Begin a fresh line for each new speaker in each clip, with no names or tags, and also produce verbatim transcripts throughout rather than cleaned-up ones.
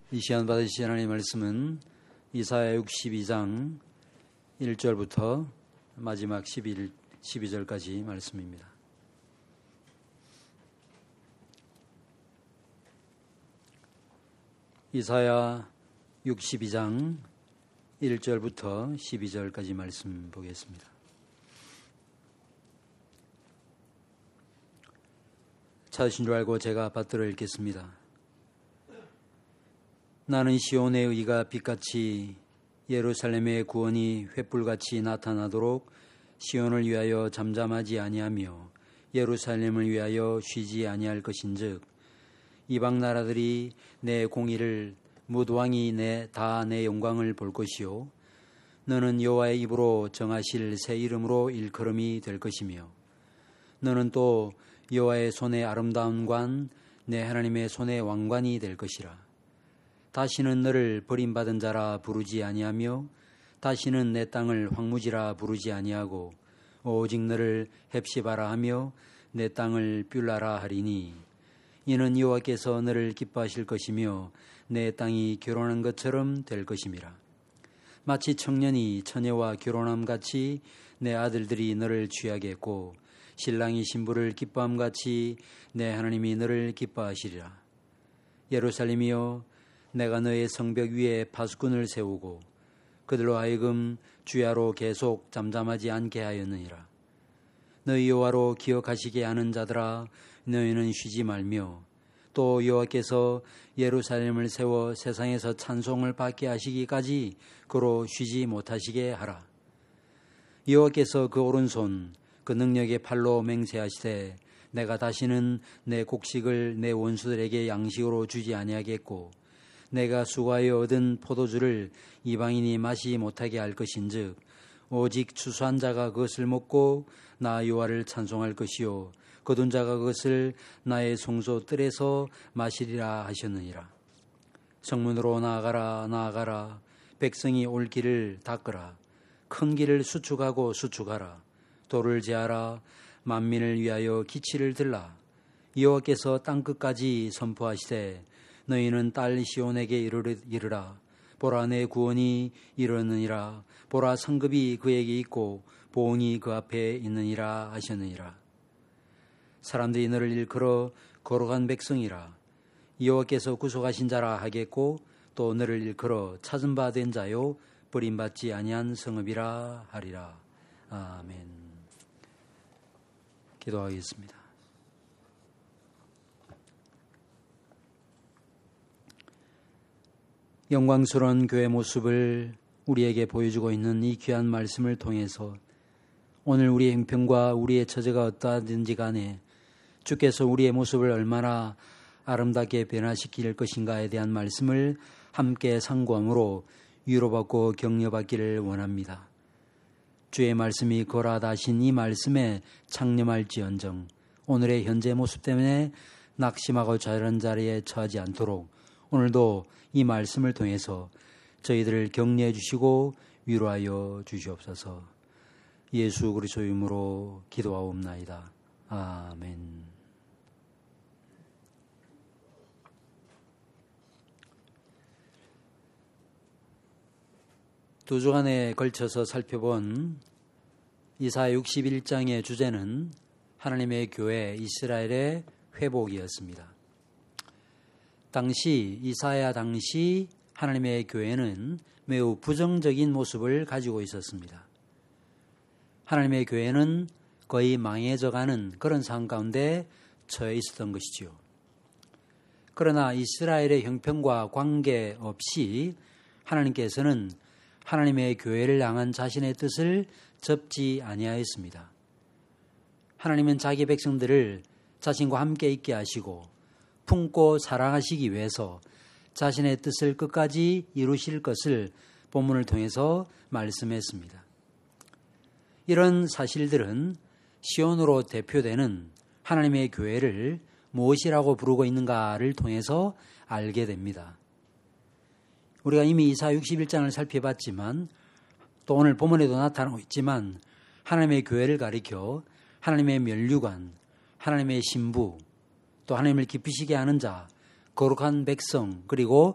이 시간 받으신 하나님의 말씀은 이사야 육십이 장 일 절부터 마지막 십일, 십이 절까지 말씀입니다. 이사야 육십이 장 일 절부터 십이 절까지 말씀 보겠습니다. 찾으신 줄 알고 제가 받들어 읽겠습니다. 나는 시온의 의가 빛같이 예루살렘의 구원이 횃불같이 나타나도록 시온을 위하여 잠잠하지 아니하며 예루살렘을 위하여 쉬지 아니할 것인즉 이방 나라들이 내 공의를 뭇 왕이 내 다 내 영광을 볼 것이요 너는 여호와의 입으로 정하실 새 이름으로 일컬음이 될 것이며 너는 또 여호와의 손의 아름다운 관 내 하나님의 손의 왕관이 될 것이라. 다시는 너를 버림받은 자라 부르지 아니하며 다시는 내 땅을 황무지라 부르지 아니하고 오직 너를 헵시바라 하며 내 땅을 뷸라라 하리니 이는 여호와께서 너를 기뻐하실 것이며 내 땅이 결혼한 것처럼 될 것임이라. 마치 청년이 처녀와 결혼함 같이 내 아들들이 너를 취하겠고 신랑이 신부를 기뻐함 같이 내 하나님이 너를 기뻐하시리라. 예루살렘이여 내가 너의 성벽 위에 파수꾼을 세우고 그들로 하여금 주야로 계속 잠잠하지 않게 하였느니라. 너희 여호와로 기억하시게 하는 자들아 너희는 쉬지 말며 또 여호와께서 예루살렘을 세워 세상에서 찬송을 받게 하시기까지 그로 쉬지 못하시게 하라. 여호와께서 그 오른손 그 능력의 팔로 맹세하시되 내가 다시는 내 곡식을 내 원수들에게 양식으로 주지 아니하겠고 내가 수고하여 얻은 포도주를 이방인이 마시지 못하게 할 것인즉 오직 추수한 자가 그것을 먹고 나 여호와를 찬송할 것이요 거둔 자가 그것을 나의 성소 뜰에서 마시리라 하셨느니라. 성문으로 나아가라 나아가라 백성이 올 길을 닦으라. 큰 길을 수축하고 수축하라. 돌을 제하라. 만민을 위하여 기치를 들라. 여호와께서 땅끝까지 선포하시되 너희는 딸 시온에게 이르라. 보라 내 구원이 이르느니라. 보라 상급이 그에게 있고 보응이 그 앞에 있느니라 하셨느니라. 사람들이 너를 일컬어 거룩한 백성이라. 여호와께서 구속하신 자라 하겠고 또 너를 일컬어 찾은 바 된 자요 버림받지 아니한 성읍이라 하리라. 아멘. 기도하겠습니다. 영광스러운 교회 모습을 우리에게 보여주고 있는 이 귀한 말씀을 통해서 오늘 우리의 형편과 우리의 처제가 어떠하든지 간에 주께서 우리의 모습을 얼마나 아름답게 변화시킬 것인가에 대한 말씀을 함께 상고함으로 위로받고 격려받기를 원합니다. 주의 말씀이 거라다 하신 이 말씀에 창념할지언정 오늘의 현재 모습 때문에 낙심하고 좌절한 자리에 처하지 않도록 오늘도 이 말씀을 통해서 저희들을 격려해 주시고 위로하여 주시옵소서. 예수 그리스도의 이름으로 기도하옵나이다. 아멘. 두 주간에 걸쳐서 살펴본 이사야 육십일 장의 주제는 하나님의 교회 이스라엘의 회복이었습니다. 당시 이사야 당시 하나님의 교회는 매우 부정적인 모습을 가지고 있었습니다. 하나님의 교회는 거의 망해져가는 그런 상황 가운데 처해 있었던 것이지요. 그러나 이스라엘의 형편과 관계없이 하나님께서는 하나님의 교회를 향한 자신의 뜻을 접지 아니하였습니다. 하나님은 자기 백성들을 자신과 함께 있게 하시고 품고 사랑하시기 위해서 자신의 뜻을 끝까지 이루실 것을 본문을 통해서 말씀했습니다. 이런 사실들은 시온으로 대표되는 하나님의 교회를 무엇이라고 부르고 있는가를 통해서 알게 됩니다. 우리가 이미 이사야 육십일 장을 살펴봤지만 또 오늘 본문에도 나타나고 있지만 하나님의 교회를 가리켜 하나님의 면류관, 하나님의 신부, 또 하나님을 기쁘시게 하는 자, 거룩한 백성, 그리고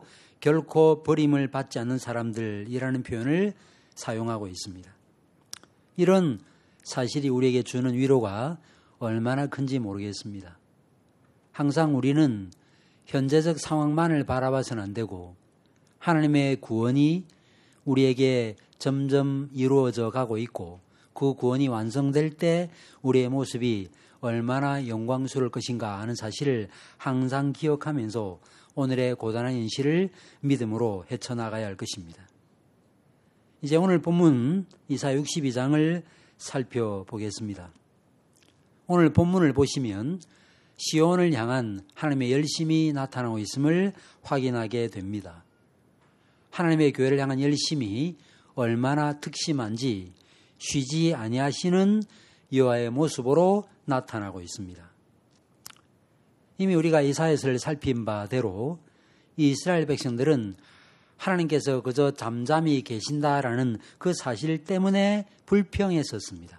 결코 버림을 받지 않는 사람들이라는 표현을 사용하고 있습니다. 이런 사실이 우리에게 주는 위로가 얼마나 큰지 모르겠습니다. 항상 우리는 현재적 상황만을 바라봐서는 안 되고 하나님의 구원이 우리에게 점점 이루어져 가고 있고 그 구원이 완성될 때 우리의 모습이 얼마나 영광스러울 것인가 하는 사실을 항상 기억하면서 오늘의 고단한 현실을 믿음으로 헤쳐나가야 할 것입니다. 이제 오늘 본문 이사야 육십이 장을 살펴보겠습니다. 오늘 본문을 보시면 시온을 향한 하나님의 열심이 나타나고 있음을 확인하게 됩니다. 하나님의 교회를 향한 열심이 얼마나 특심한지 쉬지 아니하시는 여호와의 모습으로 나타나고 있습니다. 이미 우리가 이사야서를 살핀 바대로 이스라엘 백성들은 하나님께서 그저 잠잠히 계신다라는 그 사실 때문에 불평했었습니다.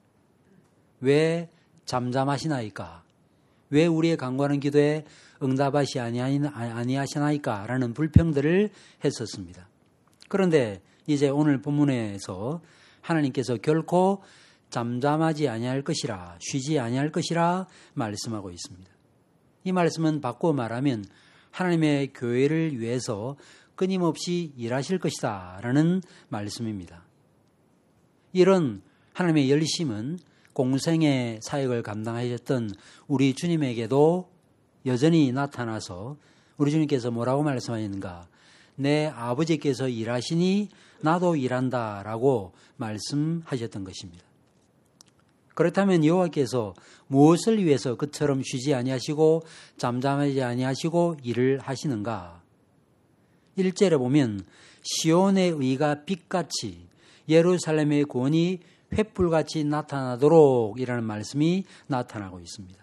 왜 잠잠하시나이까? 왜 우리의 간구하는 기도에 응답하시 아니하시나이까? 라는 불평들을 했었습니다. 그런데 이제 오늘 본문에서 하나님께서 결코 잠잠하지 아니할 것이라, 쉬지 아니할 것이라 말씀하고 있습니다. 이 말씀은 바꾸어 말하면 하나님의 교회를 위해서 끊임없이 일하실 것이다 라는 말씀입니다. 이런 하나님의 열심은 공생의 사역을 감당하셨던 우리 주님에게도 여전히 나타나서 우리 주님께서 뭐라고 말씀하셨는가? 내 아버지께서 일하시니 나도 일한다 라고 말씀하셨던 것입니다. 그렇다면 여호와께서 무엇을 위해서 그처럼 쉬지 아니하시고 잠잠하지 아니하시고 일을 하시는가? 일 절에 보면 시온의 의가 빛같이 예루살렘의 구원이 횃불같이 나타나도록 이라는 말씀이 나타나고 있습니다.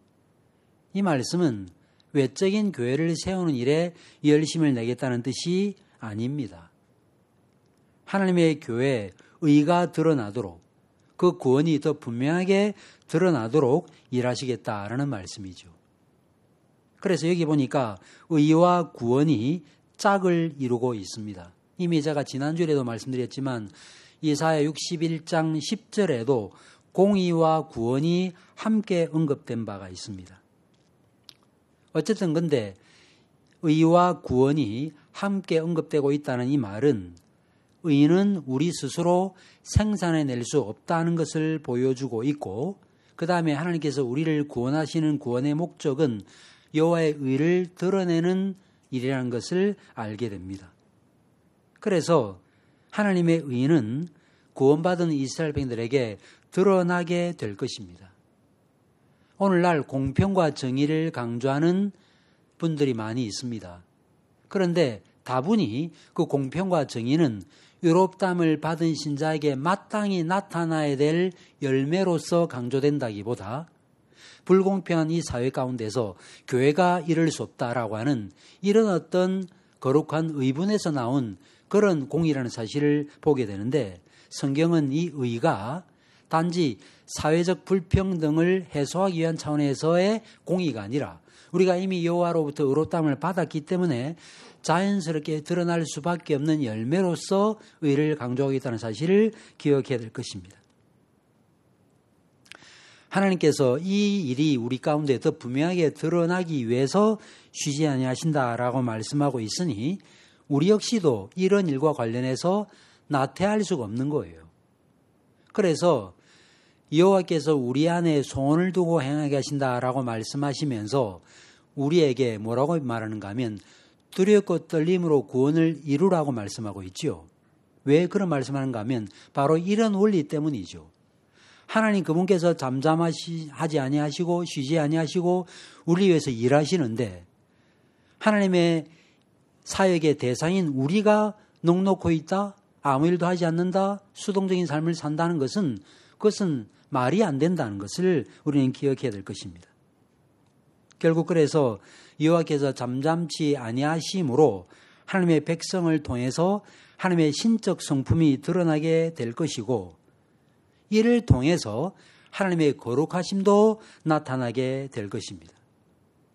이 말씀은 외적인 교회를 세우는 일에 열심을 내겠다는 뜻이 아닙니다. 하나님의 교회에 의가 드러나도록 그 구원이 더 분명하게 드러나도록 일하시겠다라는 말씀이죠. 그래서 여기 보니까 의와 구원이 짝을 이루고 있습니다. 이미 제가 지난주에도 말씀드렸지만 이사야 육십일 장 십 절에도 공의와 구원이 함께 언급된 바가 있습니다. 어쨌든 근데 의와 구원이 함께 언급되고 있다는 이 말은 의는 우리 스스로 생산해낼 수 없다는 것을 보여주고 있고 그 다음에 하나님께서 우리를 구원하시는 구원의 목적은 여호와의 의를 드러내는 일이라는 것을 알게 됩니다. 그래서 하나님의 의는 구원받은 이스라엘 백성들에게 드러나게 될 것입니다. 오늘날 공평과 정의를 강조하는 분들이 많이 있습니다. 그런데 다분히 그 공평과 정의는 의롭다함을 받은 신자에게 마땅히 나타나야 될 열매로서 강조된다기보다 불공평한 이 사회 가운데서 교회가 이룰 수 없다라고 하는 이런 어떤 거룩한 의분에서 나온 그런 공의라는 사실을 보게 되는데 성경은 이 의가 단지 사회적 불평등을 해소하기 위한 차원에서의 공의가 아니라 우리가 이미 여호와로부터 의롭다함을 받았기 때문에 자연스럽게 드러날 수밖에 없는 열매로서 의를 강조하겠다는 사실을 기억해야 될 것입니다. 하나님께서 이 일이 우리 가운데 더 분명하게 드러나기 위해서 쉬지 아니하신다라고 말씀하고 있으니 우리 역시도 이런 일과 관련해서 나태할 수가 없는 거예요. 그래서 여호와께서 우리 안에 소원을 두고 행하게 하신다라고 말씀하시면서 우리에게 뭐라고 말하는가 하면 두렵고 떨림으로 구원을 이루라고 말씀하고 있죠. 왜 그런 말씀하는가 하면 바로 이런 원리 때문이죠. 하나님 그분께서 잠잠하지 아니하시고 쉬지 아니하시고 우리 위해서 일하시는데 하나님의 사역의 대상인 우리가 넉넉히 있다, 아무 일도 하지 않는다, 수동적인 삶을 산다는 것은 그것은 말이 안 된다는 것을 우리는 기억해야 될 것입니다. 결국 그래서 여호와께서 잠잠치 아니하심으로 하나님의 백성을 통해서 하나님의 신적 성품이 드러나게 될 것이고 이를 통해서 하나님의 거룩하심도 나타나게 될 것입니다.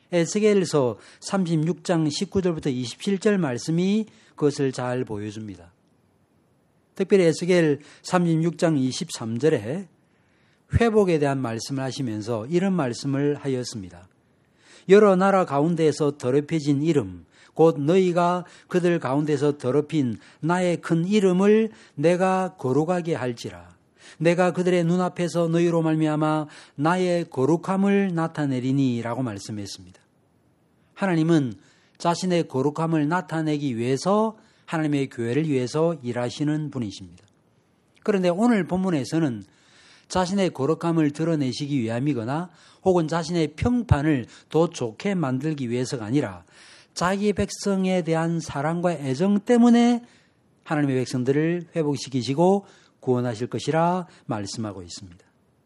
에스겔서 삼십육 장 십구 절부터 이십칠 절 말씀이 그것을 잘 보여줍니다. 특별히 에스겔 삼십육 장 이십삼 절에 회복에 대한 말씀을 하시면서 이런 말씀을 하였습니다. 여러 나라 가운데에서 더럽혀진 이름, 곧 너희가 그들 가운데서 더럽힌 나의 큰 이름을 내가 거룩하게 할지라. 내가 그들의 눈앞에서 너희로 말미암아 나의 거룩함을 나타내리니 라고 말씀했습니다. 하나님은 자신의 거룩함을 나타내기 위해서 하나님의 교회를 위해서 일하시는 분이십니다. 그런데 오늘 본문에서는 자신의 거룩함을 드러내시기 위함이거나 혹은 자신의 평판을 더 좋게 만들기 위해서가 아니라 자기 백성에 대한 사랑과 애정 때문에 하나님의 백성들을 회복시키시고 구원하실 것이라 말씀하고 있습니다.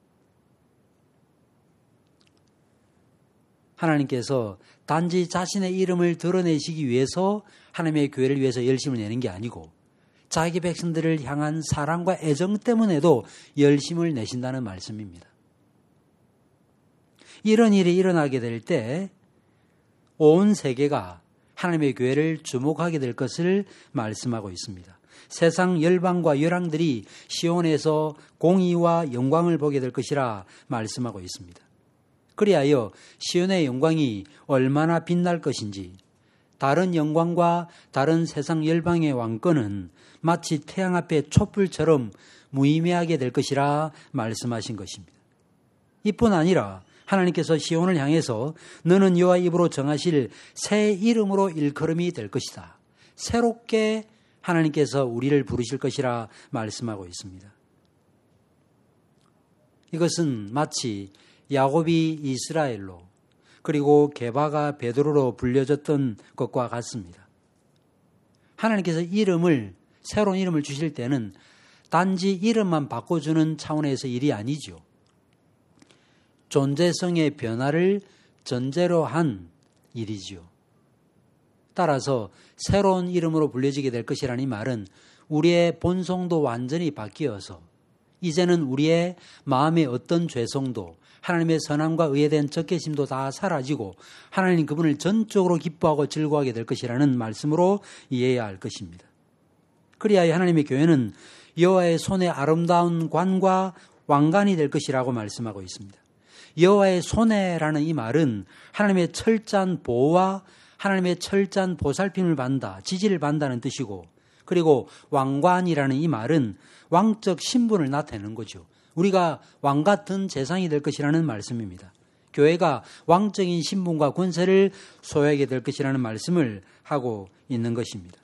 하나님께서 단지 자신의 이름을 드러내시기 위해서 하나님의 교회를 위해서 열심을 내는 게 아니고 자기 백성들을 향한 사랑과 애정 때문에도 열심을 내신다는 말씀입니다. 이런 일이 일어나게 될 때 온 세계가 하나님의 교회를 주목하게 될 것을 말씀하고 있습니다. 세상 열방과 열왕들이 시온에서 공의와 영광을 보게 될 것이라 말씀하고 있습니다. 그리하여 시온의 영광이 얼마나 빛날 것인지 다른 영광과 다른 세상 열방의 왕권은 마치 태양 앞에 촛불처럼 무의미하게 될 것이라 말씀하신 것입니다. 이뿐 아니라 하나님께서 시온을 향해서 너는 여호와 입으로 정하실 새 이름으로 일컬음이 될 것이다. 새롭게 하나님께서 우리를 부르실 것이라 말씀하고 있습니다. 이것은 마치 야곱이 이스라엘로 그리고 게바가 베드로로 불려졌던 것과 같습니다. 하나님께서 이름을 새로운 이름을 주실 때는 단지 이름만 바꿔주는 차원에서 일이 아니죠. 존재성의 변화를 전제로 한 일이죠. 따라서 새로운 이름으로 불려지게 될 것이라는 말은 우리의 본성도 완전히 바뀌어서 이제는 우리의 마음의 어떤 죄성도 하나님의 선함과 의에 대한 적개심도 다 사라지고 하나님 그분을 전적으로 기뻐하고 즐거워하게 될 것이라는 말씀으로 이해해야 할 것입니다. 그리하여 하나님의 교회는 여호와의 손의 아름다운 관과 왕관이 될 것이라고 말씀하고 있습니다. 여호와의 손해라는 이 말은 하나님의 철저한 보호와 하나님의 철저한 보살핌을 받는다, 지지를 받는다는 뜻이고, 그리고 왕관이라는 이 말은 왕적 신분을 나타내는 거죠. 우리가 왕 같은 재상이 될 것이라는 말씀입니다. 교회가 왕적인 신분과 권세를 소유하게 될 것이라는 말씀을 하고 있는 것입니다.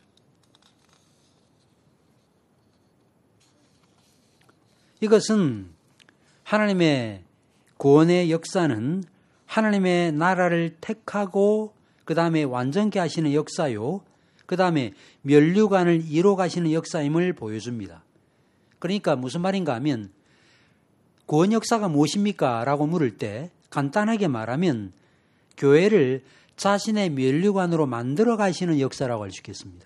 이것은 하나님의 구원의 역사는 하나님의 나라를 택하고 그 다음에 완전케 하시는 역사요. 그 다음에 면류관을 이뤄 가시는 역사임을 보여줍니다. 그러니까 무슨 말인가 하면 구원 역사가 무엇입니까? 라고 물을 때 간단하게 말하면 교회를 자신의 면류관으로 만들어 가시는 역사라고 할 수 있겠습니다.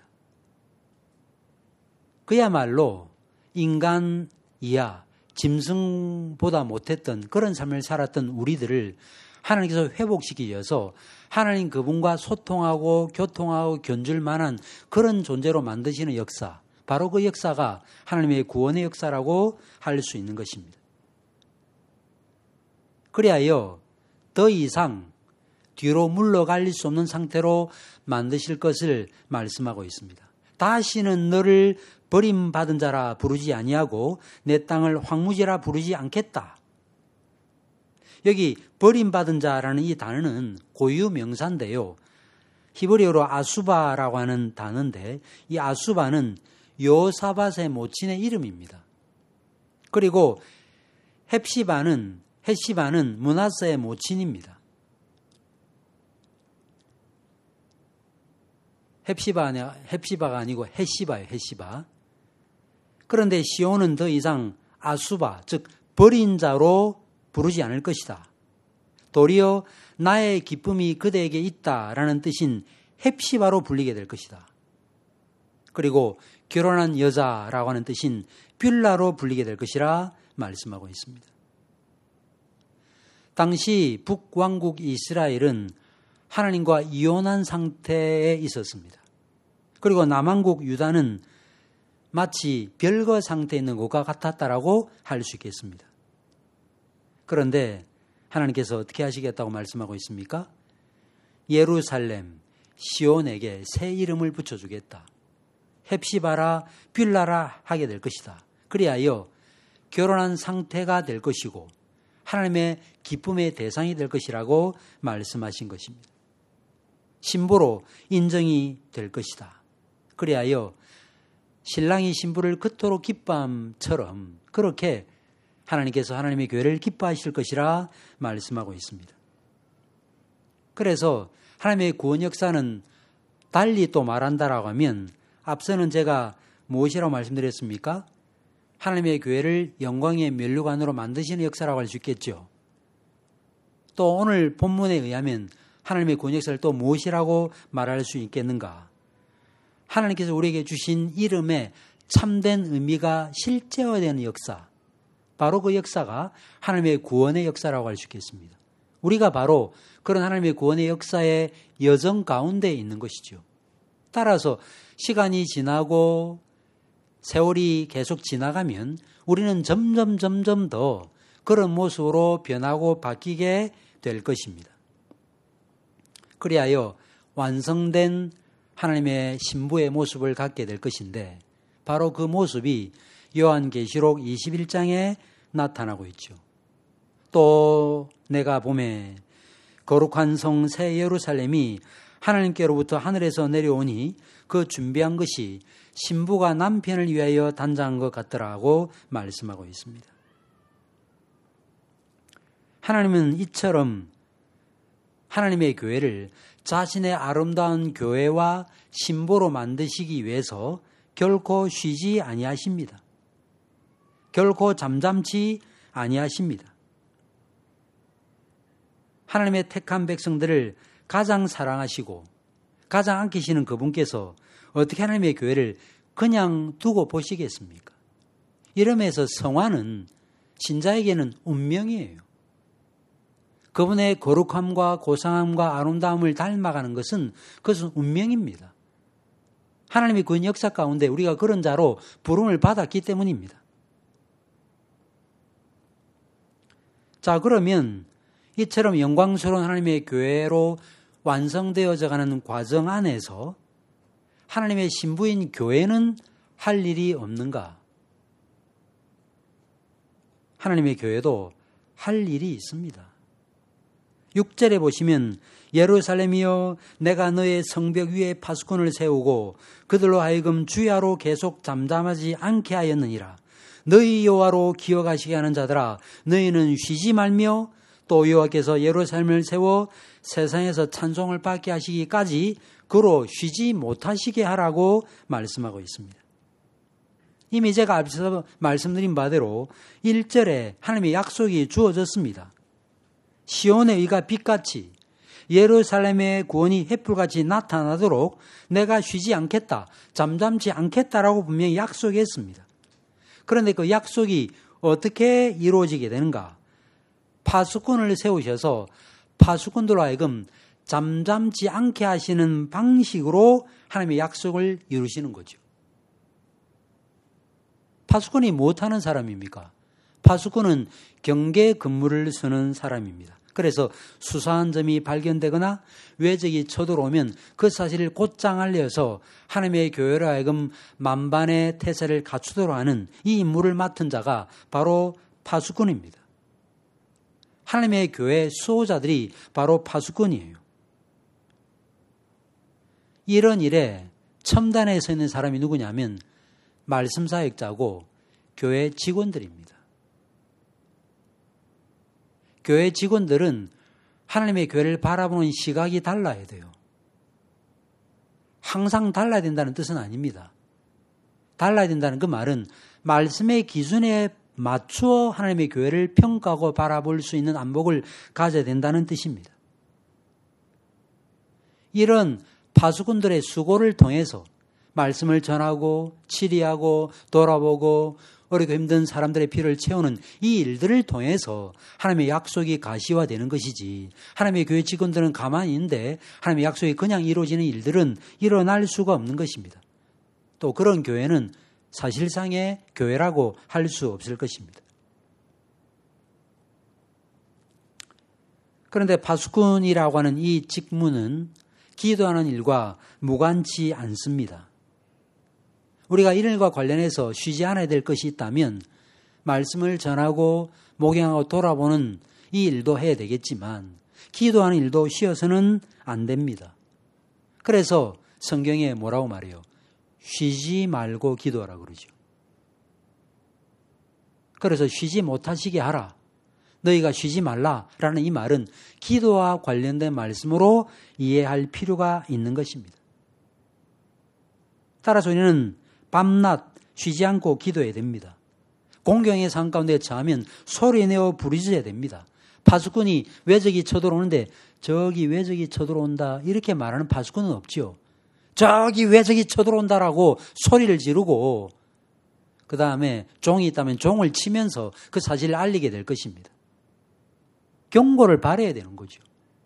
그야말로 인간 이하 짐승보다 못했던 그런 삶을 살았던 우리들을 하나님께서 회복시키기 위해서 하나님 그분과 소통하고 교통하고 견줄 만한 그런 존재로 만드시는 역사, 바로 그 역사가 하나님의 구원의 역사라고 할 수 있는 것입니다. 그리하여 더 이상 뒤로 물러갈 수 없는 상태로 만드실 것을 말씀하고 있습니다. 다시는 너를 버림받은 자라 부르지 아니하고 내 땅을 황무지라 부르지 않겠다. 여기 버림받은 자라는 이 단어는 고유 명사인데요. 히브리어로 아수바라고 하는 단어인데 이 아수바는 여호사밧의 모친의 이름입니다. 그리고 헵시바는 헷시바는 므낫세의 모친입니다. 헵시바가, 헵시바가 아니고 헷시바예요. 헷시바. 그런데 시온은 더 이상 아수바, 즉 버린 자로 부르지 않을 것이다. 도리어 나의 기쁨이 그대에게 있다라는 뜻인 헵시바로 불리게 될 것이다. 그리고 결혼한 여자라고 하는 뜻인 뷸라로 불리게 될 것이라 말씀하고 있습니다. 당시 북왕국 이스라엘은 하나님과 이혼한 상태에 있었습니다. 그리고 남한국 유다는 마치 별거 상태에 있는 것과 같았다라고 할 수 있겠습니다. 그런데 하나님께서 어떻게 하시겠다고 말씀하고 있습니까? 예루살렘, 시온에게 새 이름을 붙여주겠다. 헵시바라, 빌라라 하게 될 것이다. 그리하여 결혼한 상태가 될 것이고 하나님의 기쁨의 대상이 될 것이라고 말씀하신 것입니다. 신부로 인정이 될 것이다. 그리하여 신랑이 신부를 그토록 기뻐함처럼 그렇게 하나님께서 하나님의 교회를 기뻐하실 것이라 말씀하고 있습니다. 그래서 하나님의 구원 역사는 달리 또 말한다라고 하면 앞서는 제가 무엇이라고 말씀드렸습니까? 하나님의 교회를 영광의 면류관으로 만드시는 역사라고 할 수 있겠죠. 또 오늘 본문에 의하면 하나님의 구원 역사를 또 무엇이라고 말할 수 있겠는가? 하나님께서 우리에게 주신 이름에 참된 의미가 실제화되는 역사, 바로 그 역사가 하나님의 구원의 역사라고 할 수 있겠습니다. 우리가 바로 그런 하나님의 구원의 역사의 여정 가운데 있는 것이죠. 따라서 시간이 지나고 세월이 계속 지나가면 우리는 점점 점점 더 그런 모습으로 변하고 바뀌게 될 것입니다. 그리하여 완성된 하나님의 신부의 모습을 갖게 될 것인데 바로 그 모습이 요한계시록 이십일 장에 나타나고 있죠. 또 내가 보매 거룩한 성 새 예루살렘이 하나님께로부터 하늘에서 내려오니 그 준비한 것이 신부가 남편을 위하여 단장한 것 같더라고 말씀하고 있습니다. 하나님은 이처럼 하나님의 교회를 자신의 아름다운 교회와 신부로 만드시기 위해서 결코 쉬지 아니하십니다. 결코 잠잠치 아니하십니다. 하나님의 택한 백성들을 가장 사랑하시고 가장 아끼시는 그분께서 어떻게 하나님의 교회를 그냥 두고 보시겠습니까? 이러면서 성화는 신자에게는 운명이에요. 그분의 거룩함과 고상함과 아름다움을 닮아가는 것은 그것은 운명입니다. 하나님의 구원 역사 가운데 우리가 그런 자로 부름을 받았기 때문입니다. 자, 그러면 이처럼 영광스러운 하나님의 교회로 완성되어져 가는 과정 안에서 하나님의 신부인 교회는 할 일이 없는가? 하나님의 교회도 할 일이 있습니다. 육 절에 보시면 예루살렘이여 내가 너의 성벽 위에 파수꾼을 세우고 그들로 하여금 주야로 계속 잠잠하지 않게 하였느니라. 너희 여호와로 기억하시게 하는 자들아 너희는 쉬지 말며 또 여호와께서 예루살렘을 세워 세상에서 찬송을 받게 하시기까지 그로 쉬지 못하시게 하라고 말씀하고 있습니다. 이미 제가 앞서 말씀드린 바대로 일 절에 하나님의 약속이 주어졌습니다. 시온의 의가 빛같이 예루살렘의 구원이 햇불같이 나타나도록 내가 쉬지 않겠다, 잠잠치 않겠다라고 분명히 약속했습니다. 그런데 그 약속이 어떻게 이루어지게 되는가? 파수꾼을 세우셔서 파수꾼들로 하여금 잠잠치 않게 하시는 방식으로 하나님의 약속을 이루시는 거죠. 파수꾼이 못하는 사람입니까? 파수꾼은 경계 근무를 쓰는 사람입니다. 그래서 수사한 점이 발견되거나 외적이 쳐들어오면 그 사실을 곧장 알려서 하나님의 교회로 하여금 만반의 태세를 갖추도록 하는 이 임무를 맡은 자가 바로 파수꾼입니다. 하나님의 교회 수호자들이 바로 파수꾼이에요. 이런 일에 첨단에 서 있는 사람이 누구냐면 말씀사역자고 교회 직원들입니다. 교회 직원들은 하나님의 교회를 바라보는 시각이 달라야 돼요. 항상 달라야 된다는 뜻은 아닙니다. 달라야 된다는 그 말은 말씀의 기준에 맞추어 하나님의 교회를 평가하고 바라볼 수 있는 안목을 가져야 된다는 뜻입니다. 이런 파수꾼들의 수고를 통해서 말씀을 전하고 치리하고 돌아보고 어렵고 힘든 사람들의 필요를 채우는 이 일들을 통해서 하나님의 약속이 가시화되는 것이지, 하나님의 교회 직원들은 가만히 있는데 하나님의 약속이 그냥 이루어지는 일들은 일어날 수가 없는 것입니다. 또 그런 교회는 사실상의 교회라고 할 수 없을 것입니다. 그런데 파수꾼이라고 하는 이 직무는 기도하는 일과 무관치 않습니다. 우리가 이 일과 관련해서 쉬지 않아야 될 것이 있다면 말씀을 전하고 목양하고 돌아보는 이 일도 해야 되겠지만 기도하는 일도 쉬어서는 안 됩니다. 그래서 성경에 뭐라고 말해요? 쉬지 말고 기도하라 그러죠. 그래서 쉬지 못하시게 하라. 너희가 쉬지 말라라는 이 말은 기도와 관련된 말씀으로 이해할 필요가 있는 것입니다. 따라서 우리는 밤낮 쉬지 않고 기도해야 됩니다. 공경의 상황 가운데 처하면 소리내어 부르짖어야 됩니다. 파수꾼이 왜 저기 쳐들어오는데 저기 왜 저기 쳐들어온다 이렇게 말하는 파수꾼은 없지요. 저기 왜 저기 쳐들어온다라고 소리를 지르고 그 다음에 종이 있다면 종을 치면서 그 사실을 알리게 될 것입니다. 경고를 바라야 되는 거죠.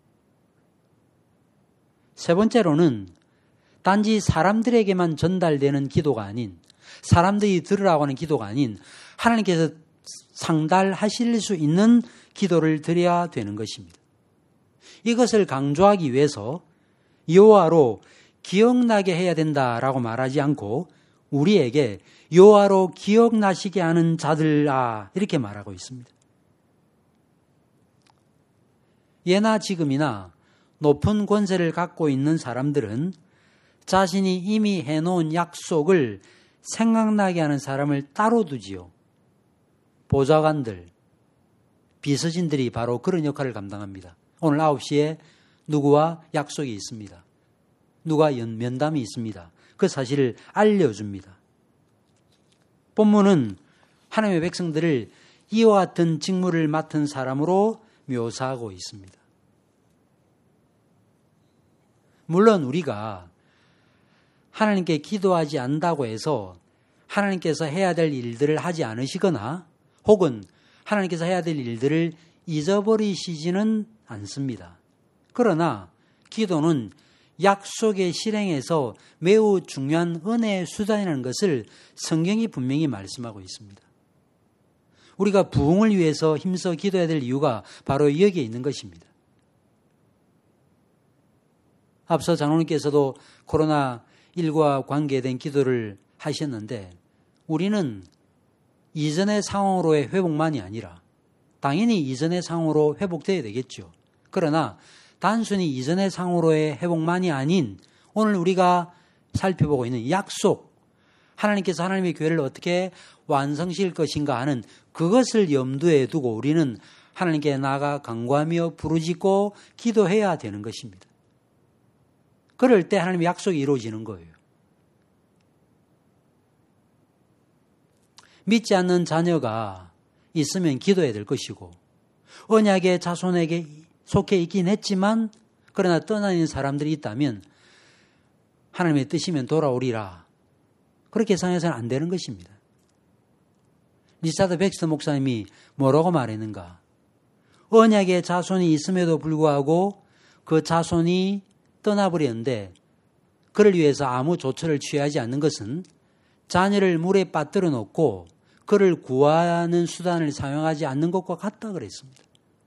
세 번째로는 단지 사람들에게만 전달되는 기도가 아닌, 사람들이 들으라고 하는 기도가 아닌 하나님께서 상달하실 수 있는 기도를 드려야 되는 것입니다. 이것을 강조하기 위해서 여호와로 기억나게 해야 된다라고 말하지 않고 우리에게 여호와로 기억나시게 하는 자들아 이렇게 말하고 있습니다. 예나 지금이나 높은 권세를 갖고 있는 사람들은 자신이 이미 해놓은 약속을 생각나게 하는 사람을 따로 두지요. 보좌관들, 비서진들이 바로 그런 역할을 감당합니다. 오늘 아홉 시에 누구와 약속이 있습니다. 누가 면담이 있습니다. 그 사실을 알려줍니다. 본문은 하나님의 백성들을 이와 같은 직무를 맡은 사람으로 묘사하고 있습니다. 물론 우리가 하나님께 기도하지 않는다고 해서 하나님께서 해야 될 일들을 하지 않으시거나 혹은 하나님께서 해야 될 일들을 잊어버리시지는 않습니다. 그러나 기도는 약속의 실행에서 매우 중요한 은혜의 수단이라는 것을 성경이 분명히 말씀하고 있습니다. 우리가 부흥을 위해서 힘써 기도해야 될 이유가 바로 여기에 있는 것입니다. 앞서 장로님께서도 코로나십구와 관계된 기도를 하셨는데 우리는 이전의 상황으로의 회복만이 아니라 당연히 이전의 상황으로 회복되어야 되겠죠. 그러나 단순히 이전의 상황으로의 회복만이 아닌 오늘 우리가 살펴보고 있는 약속, 하나님께서 하나님의 교회를 어떻게 완성시킬 것인가 하는 그것을 염두에 두고 우리는 하나님께 나아가 간구하며 부르짖고 기도해야 되는 것입니다. 그럴 때 하나님의 약속이 이루어지는 거예요. 믿지 않는 자녀가 있으면 기도해야 될 것이고 언약의 자손에게 속해 있긴 했지만 그러나 떠나는 사람들이 있다면 하나님의 뜻이면 돌아오리라. 그렇게 생각해서는 안 되는 것입니다. 리차드 백스터 목사님이 뭐라고 말했는가? 언약의 자손이 있음에도 불구하고 그 자손이 떠나버렸는데 그를 위해서 아무 조처를 취하지 않는 것은 자녀를 물에 빠뜨려 놓고 그를 구하는 수단을 사용하지 않는 것과 같다 그랬습니다.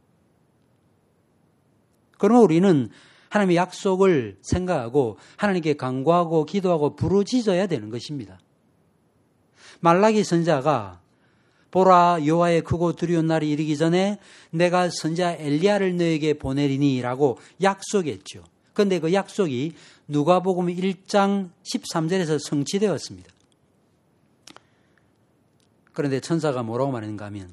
그러면 우리는 하나님의 약속을 생각하고 하나님께 간구하고 기도하고 부르짖어야 되는 것입니다. 말라기 선지자가 보라 여호와의 크고 두려운 날이 이르기 전에 내가 선지자 엘리야를 너에게 보내리니 라고 약속했죠. 그런데 그 약속이 누가복음 일 장 십삼 절에서 성취되었습니다. 그런데 천사가 뭐라고 말했는가 하면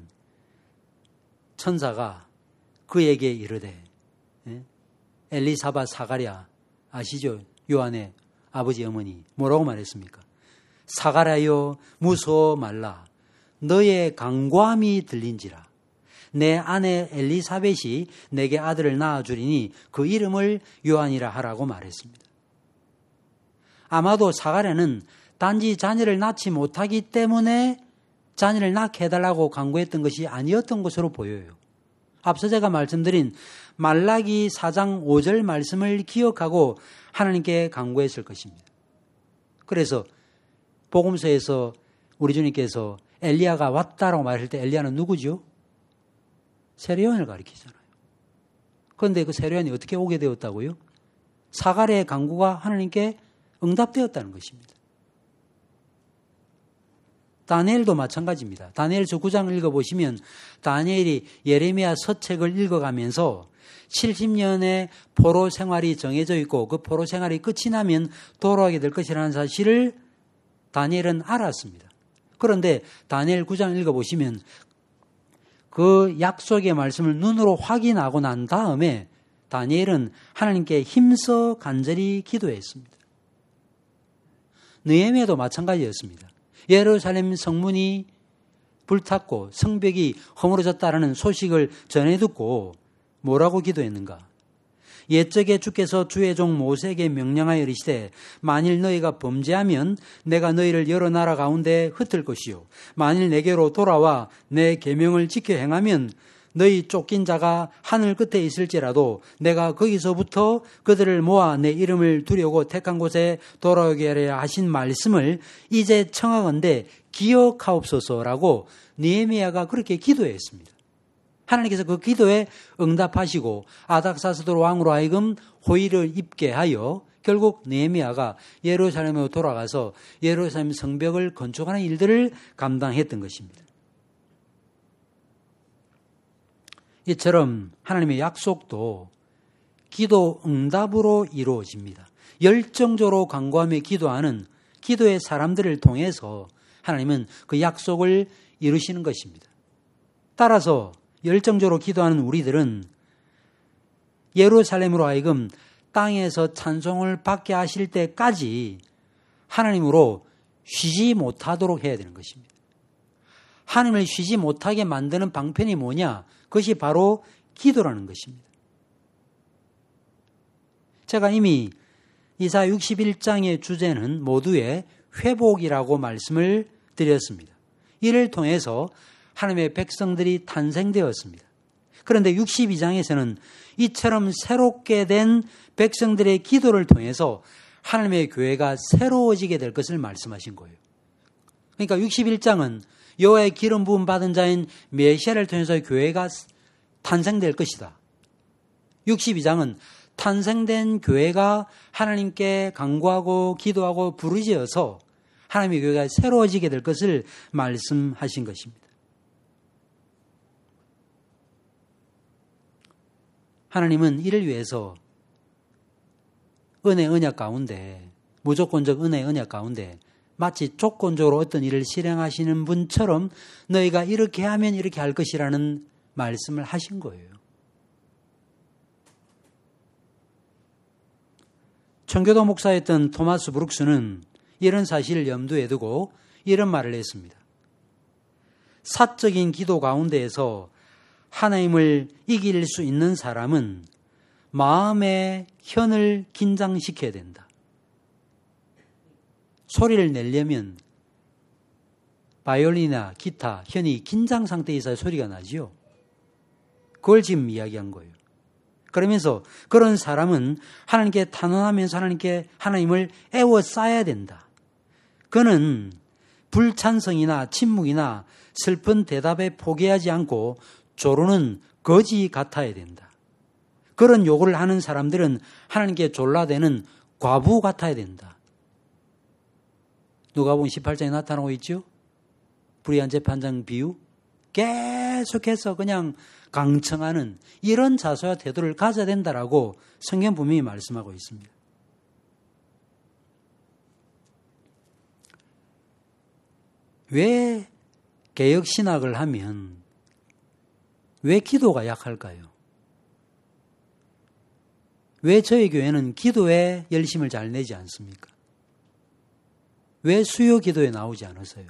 천사가 그에게 이르되 엘리사벳 사가랴 아시죠? 요한의 아버지 어머니 뭐라고 말했습니까? 사가랴여 무서워 말라 너의 간구함이 들린지라 내 아내 엘리사벳이 내게 아들을 낳아주리니 그 이름을 요한이라 하라고 말했습니다. 아마도 사가랴는 단지 자녀를 낳지 못하기 때문에 자녀를 낳게 해달라고 간구했던 것이 아니었던 것으로 보여요. 앞서 제가 말씀드린 말라기 사 장 오 절 말씀을 기억하고 하나님께 간구했을 것입니다. 그래서 복음서에서 우리 주님께서 엘리야가 왔다라고 말할 때 엘리야는 누구죠? 세례요한을 가리키잖아요. 그런데 그 세례요한이 어떻게 오게 되었다고요? 사가랴의 간구가 하나님께 응답되었다는 것입니다. 다니엘도 마찬가지입니다. 다니엘서 구 장을 읽어보시면 다니엘이 예레미야 서책을 읽어가면서 칠십 년의 포로 생활이 정해져 있고 그 포로 생활이 끝이 나면 돌아오게 될 것이라는 사실을 다니엘은 알았습니다. 그런데 다니엘 구 장 읽어보시면 그 약속의 말씀을 눈으로 확인하고 난 다음에 다니엘은 하나님께 힘써 간절히 기도했습니다. 느헤미야도 마찬가지였습니다. 예루살렘 성문이 불탔고 성벽이 허물어졌다라는 소식을 전해 듣고 뭐라고 기도했는가? 옛적에 주께서 주의 종 모세에게 명령하여 이르시되 만일 너희가 범죄하면 내가 너희를 여러 나라 가운데 흩을 것이요 만일 내게로 돌아와 내 계명을 지켜 행하면 너희 쫓긴 자가 하늘 끝에 있을지라도 내가 거기서부터 그들을 모아 내 이름을 두려고 택한 곳에 돌아오게 하려 하신 말씀을 이제 청하건대 기억하옵소서라고 느헤미야가 그렇게 기도했습니다. 하나님께서 그 기도에 응답하시고 아닥사스도 왕으로 하여금 호의를 입게 하여 결국 느헤미야가 예루살렘으로 돌아가서 예루살렘 성벽을 건축하는 일들을 감당했던 것입니다. 이처럼 하나님의 약속도 기도 응답으로 이루어집니다. 열정적으로 간구하며 기도하는 기도의 사람들을 통해서 하나님은 그 약속을 이루시는 것입니다. 따라서 열정적으로 기도하는 우리들은 예루살렘으로 하여금 땅에서 찬송을 받게 하실 때까지 하나님으로 쉬지 못하도록 해야 되는 것입니다. 하나님을 쉬지 못하게 만드는 방편이 뭐냐? 그것이 바로 기도라는 것입니다. 제가 이미 이사야 육십일 장의 주제는 모두의 회복이라고 말씀을 드렸습니다. 이를 통해서 하나님의 백성들이 탄생되었습니다. 그런데 육십이 장에서는 이처럼 새롭게 된 백성들의 기도를 통해서 하나님의 교회가 새로워지게 될 것을 말씀하신 거예요. 그러니까 육십일 장은 여호와의 기름 부음 받은 자인 메시아를 통해서 교회가 탄생될 것이다. 육십이 장은 탄생된 교회가 하나님께 간구하고 기도하고 부르짖어서 하나님의 교회가 새로워지게 될 것을 말씀하신 것입니다. 하나님은 이를 위해서 은혜 언약 가운데 무조건적 은혜 언약 가운데 마치 조건적으로 어떤 일을 실행하시는 분처럼 너희가 이렇게 하면 이렇게 할 것이라는 말씀을 하신 거예요. 청교도 목사였던 토마스 브룩스는 이런 사실을 염두에 두고 이런 말을 했습니다. 사적인 기도 가운데에서 하나님을 이길 수 있는 사람은 마음의 현을 긴장시켜야 된다. 소리를 내려면 바이올린이나 기타, 현이 긴장 상태에 있어야 소리가 나지요. 그걸 지금 이야기한 거예요. 그러면서 그런 사람은 하나님께 탄원하면서 하나님께 하나님을 애워싸야 된다. 그는 불찬성이나 침묵이나 슬픈 대답에 포기하지 않고 조르는 거지 같아야 된다. 그런 요구를 하는 사람들은 하나님께 졸라대는 과부 같아야 된다. 누가복음 십팔 장에 나타나고 있죠? 불의한 재판장 비유. 계속해서 그냥 강청하는 이런 자세와 태도를 가져야 된다라고 성경 분명히 말씀하고 있습니다. 왜 개혁신학을 하면 왜 기도가 약할까요? 왜 저희 교회는 기도에 열심을 잘 내지 않습니까? 왜 수요 기도에 나오지 않았어요?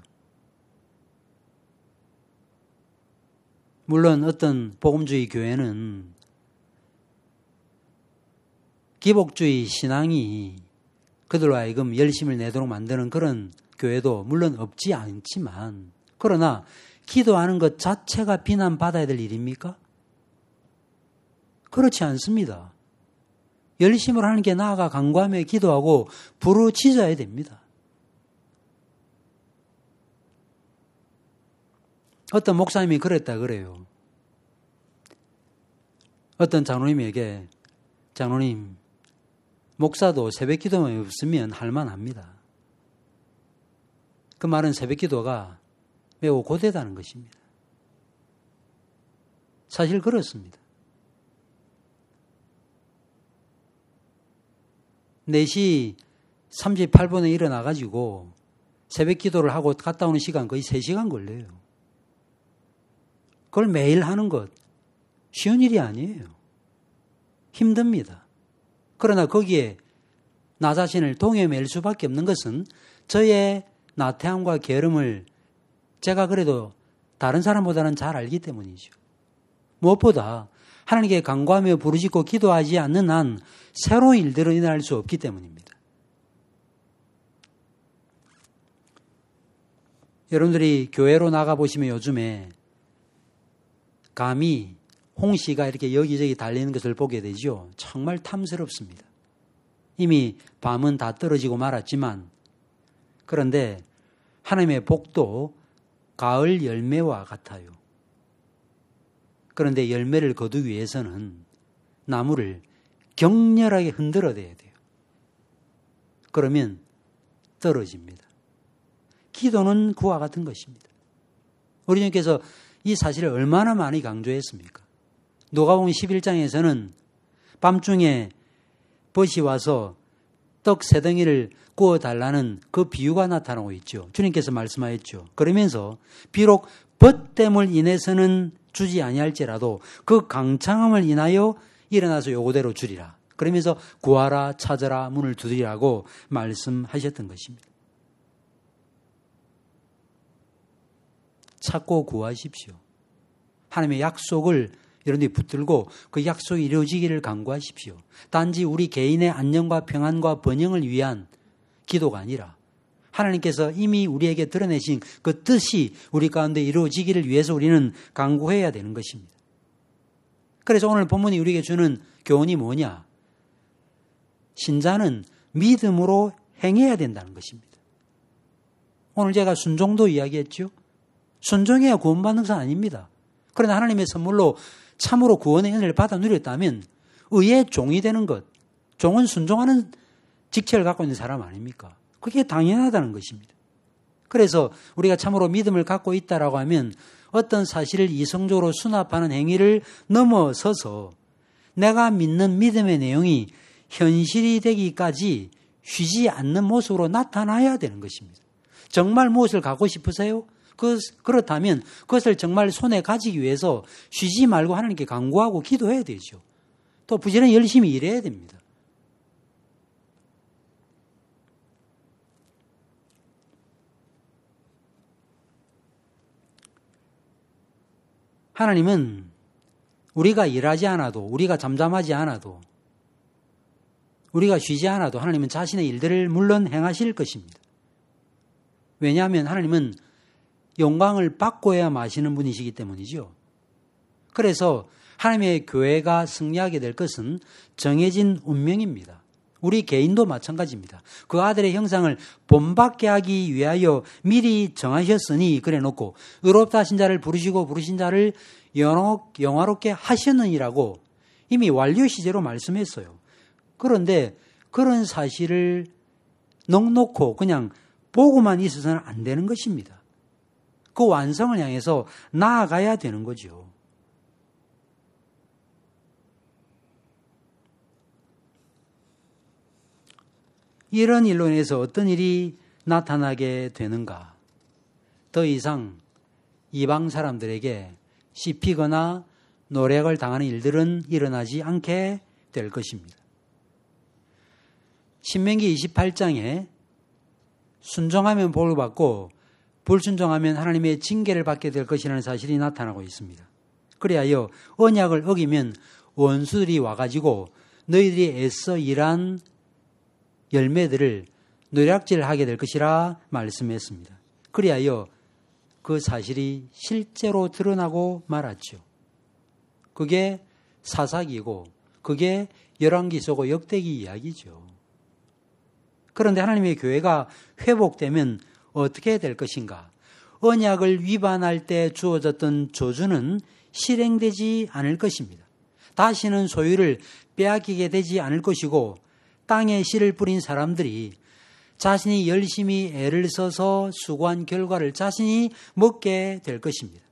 물론 어떤 복음주의 교회는 기복주의 신앙이 그들로 하여금 열심을 내도록 만드는 그런 교회도 물론 없지 않지만, 그러나 기도하는 것 자체가 비난받아야 될 일입니까? 그렇지 않습니다. 열심을 하는 게 나아가 간구하며 기도하고 부르짖어야 됩니다. 어떤 목사님이 그랬다 그래요. 어떤 장로님에게, 장로님, 목사도 새벽 기도만 없으면 할만합니다. 그 말은 새벽 기도가 매우 고되다는 것입니다. 사실 그렇습니다. 네 시 삼십팔 분에 일어나가지고 새벽 기도를 하고 갔다 오는 시간 거의 세 시간 걸려요. 그걸 매일 하는 것 쉬운 일이 아니에요. 힘듭니다. 그러나 거기에 나 자신을 동요맬 수밖에 없는 것은 저의 나태함과 게으름을 제가 그래도 다른 사람보다는 잘 알기 때문이죠. 무엇보다 하나님께 간구하며 부르짖고 기도하지 않는 한 새로운 일들은 일어날 수 없기 때문입니다. 여러분들이 교회로 나가보시면 요즘에 감히 홍시가 이렇게 여기저기 달리는 것을 보게 되죠. 정말 탐스럽습니다. 이미 밤은 다 떨어지고 말았지만, 그런데 하나님의 복도 가을 열매와 같아요. 그런데 열매를 거두기 위해서는 나무를 격렬하게 흔들어대야 돼요. 그러면 떨어집니다. 기도는 그와 같은 것입니다. 우리 주님께서 이 사실을 얼마나 많이 강조했습니까? 누가복음 십일 장에서는 밤중에 벗이 와서 떡 세 덩이를 구워달라는 그 비유가 나타나고 있죠. 주님께서 말씀하였죠. 그러면서 비록 벗됨을 인해서는 주지 아니할지라도 그 강창함을 인하여 일어나서 요거대로 주리라. 그러면서 구하라, 찾아라, 문을 두드리라고 말씀하셨던 것입니다. 찾고 구하십시오. 하나님의 약속을 여러분들이 붙들고 그 약속이 이루어지기를 간구하십시오. 단지 우리 개인의 안녕과 평안과 번영을 위한 기도가 아니라 하나님께서 이미 우리에게 드러내신 그 뜻이 우리 가운데 이루어지기를 위해서 우리는 간구해야 되는 것입니다. 그래서 오늘 본문이 우리에게 주는 교훈이 뭐냐? 신자는 믿음으로 행해야 된다는 것입니다. 오늘 제가 순종도 이야기했죠. 순종해야 구원받는 것은 아닙니다. 그러나 하나님의 선물로 참으로 구원의 은혜를 받아 누렸다면 의의 종이 되는 것, 종은 순종하는 직책을 갖고 있는 사람 아닙니까? 그게 당연하다는 것입니다. 그래서 우리가 참으로 믿음을 갖고 있다라고 하면 어떤 사실을 이성적으로 수납하는 행위를 넘어서서 내가 믿는 믿음의 내용이 현실이 되기까지 쉬지 않는 모습으로 나타나야 되는 것입니다. 정말 무엇을 갖고 싶으세요? 그, 그렇다면 그것을 정말 손에 가지기 위해서 쉬지 말고 하나님께 간구하고 기도해야 되죠. 또 부지런히 열심히 일해야 됩니다. 하나님은 우리가 일하지 않아도, 우리가 잠잠하지 않아도, 우리가 쉬지 않아도 하나님은 자신의 일들을 물론 행하실 것입니다. 왜냐하면 하나님은 영광을 받고야 마시는 분이시기 때문이죠. 그래서 하나님의 교회가 승리하게 될 것은 정해진 운명입니다. 우리 개인도 마찬가지입니다. 그 아들의 형상을 본받게 하기 위하여 미리 정하셨으니 그래 놓고 의롭다 하신 자를 부르시고 부르신 자를 영화롭게 하셨느니라고 이미 완료 시제로 말씀했어요. 그런데 그런 사실을 넉놓고 그냥 보고만 있어서는 안 되는 것입니다. 그 완성을 향해서 나아가야 되는 거죠. 이런 일로 인해서 어떤 일이 나타나게 되는가? 더 이상 이방 사람들에게 씹히거나 노략을 당하는 일들은 일어나지 않게 될 것입니다. 신명기 이십팔 장에 순종하면 복을 받고 불순종하면 하나님의 징계를 받게 될 것이라는 사실이 나타나고 있습니다. 그리하여 언약을 어기면 원수들이 와가지고 너희들이 애써 일한 열매들을 노략질하게 될 것이라 말씀했습니다. 그리하여 그 사실이 실제로 드러나고 말았죠. 그게 사사기고 그게 열왕기서고 역대기 이야기죠. 그런데 하나님의 교회가 회복되면 어떻게 될 것인가? 언약을 위반할 때 주어졌던 저주는 실행되지 않을 것입니다. 다시는 소유를 빼앗기게 되지 않을 것이고 땅에 씨를 뿌린 사람들이 자신이 열심히 애를 써서 수고한 결과를 자신이 먹게 될 것입니다.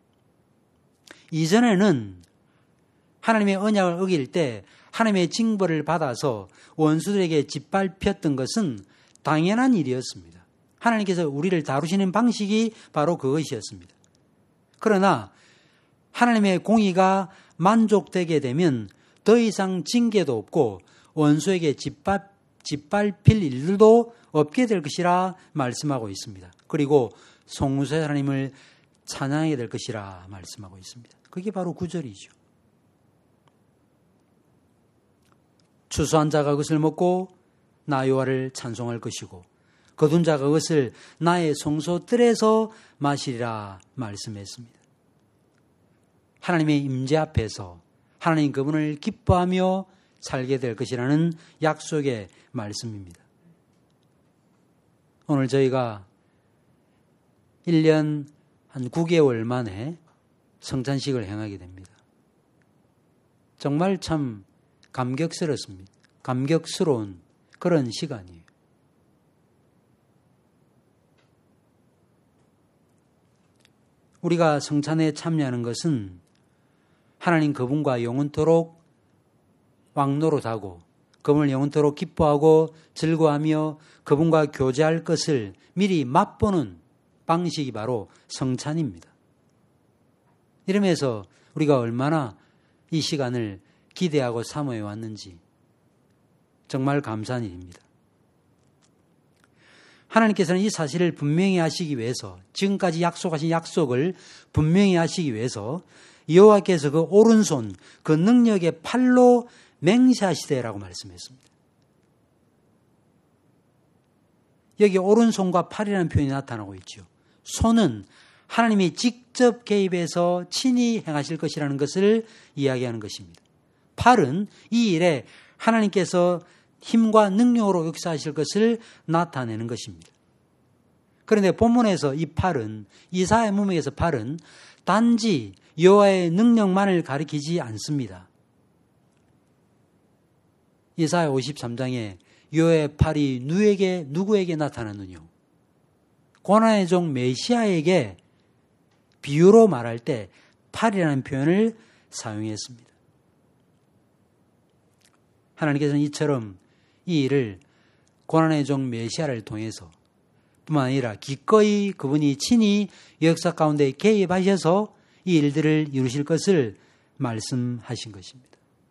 이전에는 하나님의 언약을 어길 때 하나님의 징벌을 받아서 원수들에게 짓밟혔던 것은 당연한 일이었습니다. 하나님께서 우리를 다루시는 방식이 바로 그것이었습니다. 그러나 하나님의 공의가 만족되게 되면 더 이상 징계도 없고 원수에게 짓밟, 짓밟힐 일들도 없게 될 것이라 말씀하고 있습니다. 그리고 성소의 하나님을 찬양하게 될 것이라 말씀하고 있습니다. 그게 바로 구절이죠. 추수한 자가 그것을 먹고 나 여호와를 찬송할 것이고 거둔 자가 그것을 나의 성소 뜰에서 마시리라 말씀했습니다. 하나님의 임재 앞에서 하나님 그분을 기뻐하며 살게 될 것이라는 약속의 말씀입니다. 오늘 저희가 일 년 한 구 개월 만에 성찬식을 행하게 됩니다. 정말 참 감격스럽습니다. 감격스러운 그런 시간이에요. 우리가 성찬에 참여하는 것은 하나님 그분과 영원토록 왕노릇하고 그분을 영원토록 기뻐하고 즐거워하며 그분과 교제할 것을 미리 맛보는 방식이 바로 성찬입니다. 이러면서 우리가 얼마나 이 시간을 기대하고 사모해 왔는지 정말 감사한 일입니다. 하나님께서는 이 사실을 분명히 하시기 위해서 지금까지 약속하신 약속을 분명히 하시기 위해서 여호와께서 그 오른손 그 능력의 팔로 맹세하시되라고 말씀했습니다. 여기 오른손과 팔이라는 표현이 나타나고 있죠. 손은 하나님이 직접 개입해서 친히 행하실 것이라는 것을 이야기하는 것입니다. 팔은 이 일에 하나님께서 힘과 능력으로 역사하실 것을 나타내는 것입니다. 그런데 본문에서 이 팔은 이사야 문맥에서 팔은 단지 여호와의 능력만을 가리키지 않습니다. 이사야 오십삼 장에 여호와의 팔이 누구에게 누구에게 나타났느냐? 고난의 종 메시아에게 비유로 말할 때 팔이라는 표현을 사용했습니다. 하나님께서는 이처럼 이 일을 고난의 종 메시아를 통해서 뿐만 아니라 기꺼이 그분이 친히 역사 가운데 개입하셔서 이 일들을 이루실 것을 말씀하신 것입니다.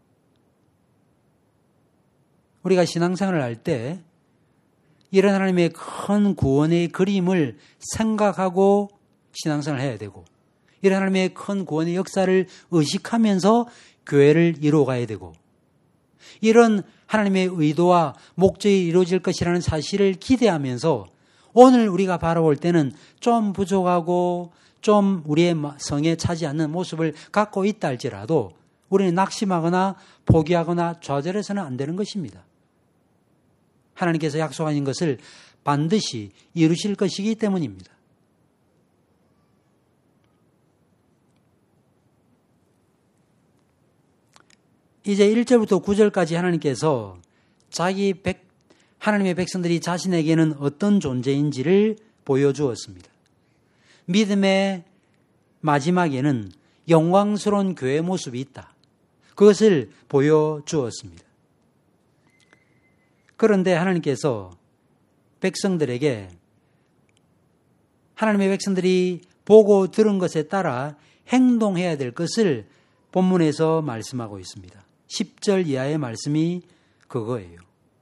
우리가 신앙생활을 할 때 이런 하나님의 큰 구원의 그림을 생각하고 신앙생활을 해야 되고 이런 하나님의 큰 구원의 역사를 의식하면서 교회를 이루어가야 되고 이런 하나님의 의도와 목적이 이루어질 것이라는 사실을 기대하면서 오늘 우리가 바라볼 때는 좀 부족하고 좀 우리의 성에 차지 않는 모습을 갖고 있다 할지라도 우리는 낙심하거나 포기하거나 좌절해서는 안 되는 것입니다. 하나님께서 약속하신 것을 반드시 이루실 것이기 때문입니다. 이제 일 절부터 구 절까지 하나님께서 자기 백, 하나님의 백성들이 자신에게는 어떤 존재인지를 보여주었습니다. 믿음의 마지막에는 영광스러운 교회의 모습이 있다. 그것을 보여주었습니다. 그런데 하나님께서 백성들에게 하나님의 백성들이 보고 들은 것에 따라 행동해야 될 것을 본문에서 말씀하고 있습니다. 십 절 이하의 말씀이 그거예요.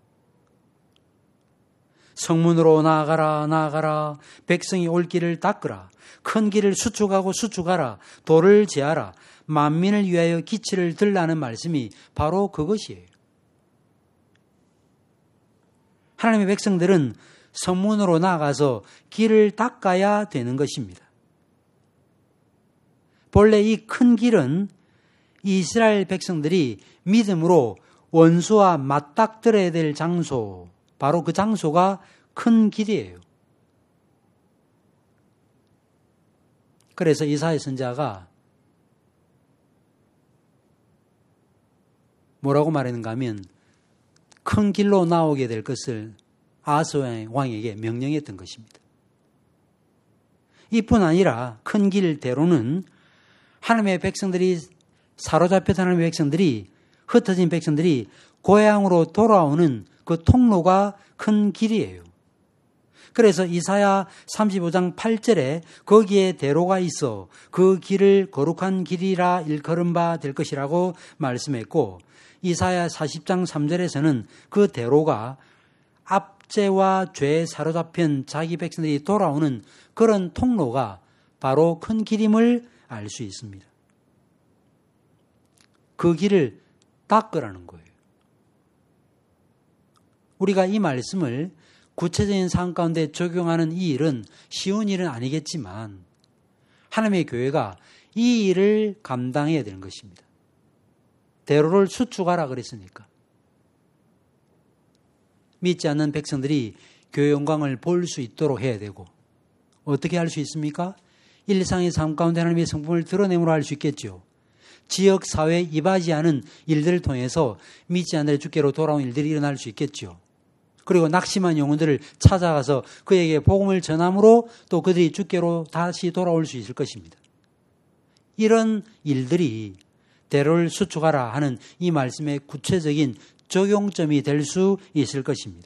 성문으로 나아가라 나아가라 백성이 올 길을 닦으라 큰 길을 수축하고 수축하라 돌을 제하라 만민을 위하여 기치를 들라는 말씀이 바로 그것이에요. 하나님의 백성들은 성문으로 나아가서 길을 닦아야 되는 것입니다. 본래 이 큰 길은 이스라엘 백성들이 믿음으로 원수와 맞닥뜨려야 될 장소, 바로 그 장소가 큰 길이에요. 그래서 이사야 선지자가 뭐라고 말했는가 하면 큰 길로 나오게 될 것을 아하스 왕에게 명령했던 것입니다. 이뿐 아니라 큰 길대로는 하나님의 백성들이 사로잡혔던 하나님의 백성들이 흩어진 백성들이 고향으로 돌아오는 그 통로가 큰 길이에요. 그래서 이사야 삼십오 장 팔 절에 거기에 대로가 있어 그 길을 거룩한 길이라 일컬은 바 될 것이라고 말씀했고, 이사야 사십 장 삼 절에서는 그 대로가 압제와 죄에 사로잡힌 자기 백성들이 돌아오는 그런 통로가 바로 큰 길임을 알 수 있습니다. 그 길을 닦으라는 거예요. 우리가 이 말씀을 구체적인 상황 가운데 적용하는 이 일은 쉬운 일은 아니겠지만 하나님의 교회가 이 일을 감당해야 되는 것입니다. 대로를 수축하라 그랬으니까. 믿지 않는 백성들이 교회 영광을 볼 수 있도록 해야 되고, 어떻게 할 수 있습니까? 일상의 삶 가운데 하나님의 성품을 드러내므로 할 수 있겠죠. 지역 사회에 임하지 않은 일들을 통해서 믿지 않는 주께로 돌아온 일들이 일어날 수 있겠죠. 그리고 낙심한 영혼들을 찾아가서 그에게 복음을 전함으로 또 그들이 주께로 다시 돌아올 수 있을 것입니다. 이런 일들이 대로를 수축하라 하는 이 말씀의 구체적인 적용점이 될 수 있을 것입니다.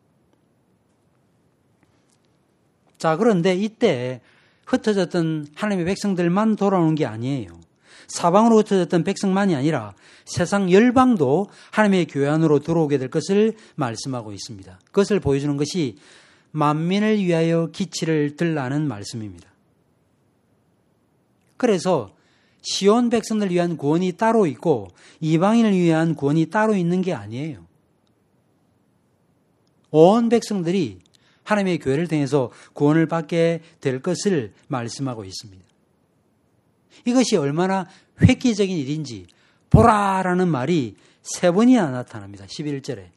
자, 그런데 이때 흩어졌던 하나님의 백성들만 돌아오는 게 아니에요. 사방으로 흩어졌던 백성만이 아니라 세상 열방도 하나님의 교회 안으로 들어오게 될 것을 말씀하고 있습니다. 그것을 보여주는 것이 만민을 위하여 기치를 들라는 말씀입니다. 그래서 시온 백성들을 위한 구원이 따로 있고 이방인을 위한 구원이 따로 있는 게 아니에요. 온 백성들이 하나님의 교회를 통해서 구원을 받게 될 것을 말씀하고 있습니다. 이것이 얼마나 획기적인 일인지 보라라는 말이 세 번이나 나타납니다. 십일 절에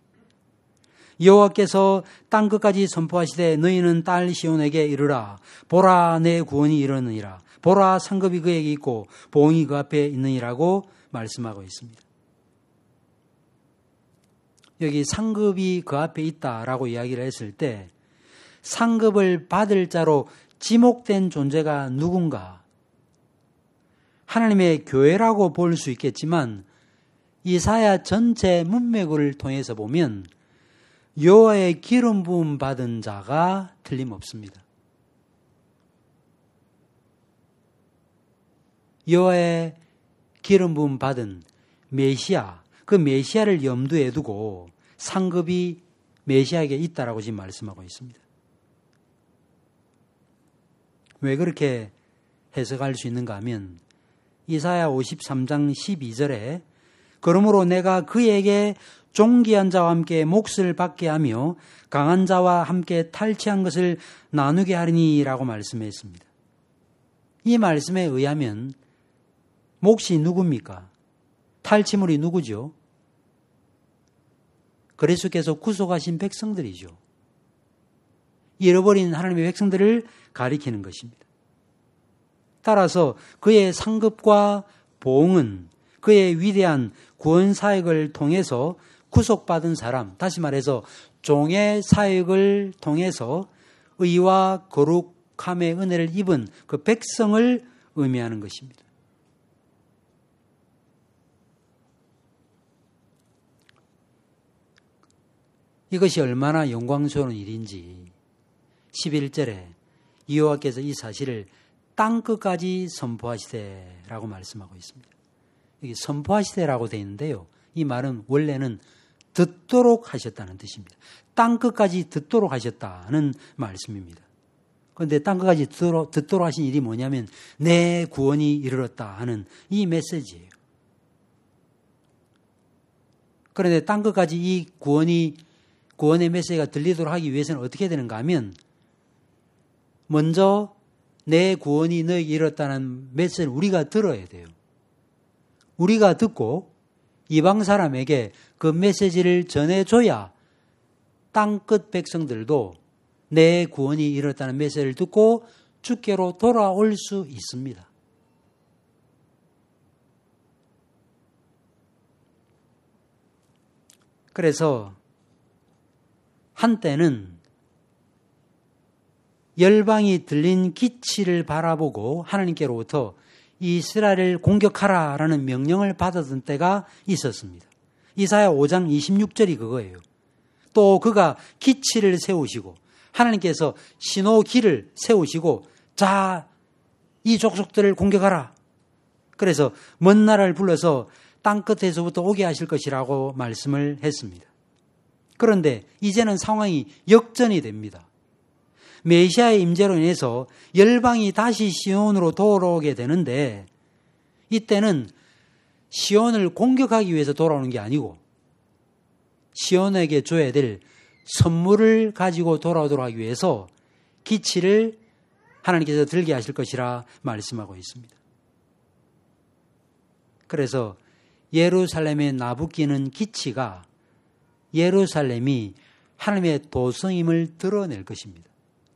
여호와께서 땅끝까지 선포하시되 너희는 딸 시온에게 이르라. 보라, 내 구원이 이르느니라. 보라, 상급이 그에게 있고 보응이 그 앞에 있느니라고 말씀하고 있습니다. 여기 상급이 그 앞에 있다라고 이야기를 했을 때 상급을 받을 자로 지목된 존재가 누군가? 하나님의 교회라고 볼 수 있겠지만 이사야 전체 문맥을 통해서 보면 여호와의 기름 부음 받은 자가 틀림없습니다. 여호와의 기름 부음 받은 메시아, 그 메시아를 염두에 두고 상급이 메시아에게 있다라고 지금 말씀하고 있습니다. 왜 그렇게 해석할 수 있는가 하면 이사야 오십삼 장 십이 절에 그러므로 내가 그에게 존귀한 자와 함께 몫을 받게 하며 강한 자와 함께 탈취한 것을 나누게 하리니 라고 말씀했습니다. 이 말씀에 의하면 몫이 누굽니까? 탈취물이 누구죠? 그리스도께서 구속하신 백성들이죠. 잃어버린 하나님의 백성들을 가리키는 것입니다. 따라서 그의 상급과 보응은 그의 위대한 구원 사역을 통해서 구속받은 사람, 다시 말해서 종의 사역을 통해서 의와 거룩함의 은혜를 입은 그 백성을 의미하는 것입니다. 이것이 얼마나 영광스러운 일인지 십일 절에 여호와께서 이 사실을 땅끝까지 선포하시되라고 말씀하고 있습니다. 여기 선포하시되라고 되어 있는데요. 이 말은 원래는 듣도록 하셨다는 뜻입니다. 땅끝까지 듣도록 하셨다는 말씀입니다. 그런데 땅끝까지 듣도록, 듣도록 하신 일이 뭐냐면 내 구원이 이르렀다 하는 이 메시지예요. 그런데 땅끝까지 이 구원이 구원의 메시지가 들리도록 하기 위해서는 어떻게 되는가 하면 먼저 내 구원이 너에게 이뤘다는 메시지를 우리가 들어야 돼요. 우리가 듣고 이방 사람에게 그 메시지를 전해줘야 땅끝 백성들도 내 구원이 이뤘다는 메시지를 듣고 주께로 돌아올 수 있습니다. 그래서 한때는 열방이 들린 기치를 바라보고 하나님께로부터 이스라엘을 공격하라라는 명령을 받았던 때가 있었습니다. 이사야 오 장 이십육 절이 그거예요. 또 그가 기치를 세우시고 하나님께서 신호기를 세우시고 자, 이 족속들을 공격하라. 그래서 먼 나라를 불러서 땅끝에서부터 오게 하실 것이라고 말씀을 했습니다. 그런데 이제는 상황이 역전이 됩니다. 메시아의 임재로 인해서 열방이 다시 시온으로 돌아오게 되는데 이때는 시온을 공격하기 위해서 돌아오는 게 아니고 시온에게 줘야 될 선물을 가지고 돌아오도록 하기 위해서 기치를 하나님께서 들게 하실 것이라 말씀하고 있습니다. 그래서 예루살렘에 나부끼는 기치가 예루살렘이 하나님의 도성임을 드러낼 것입니다.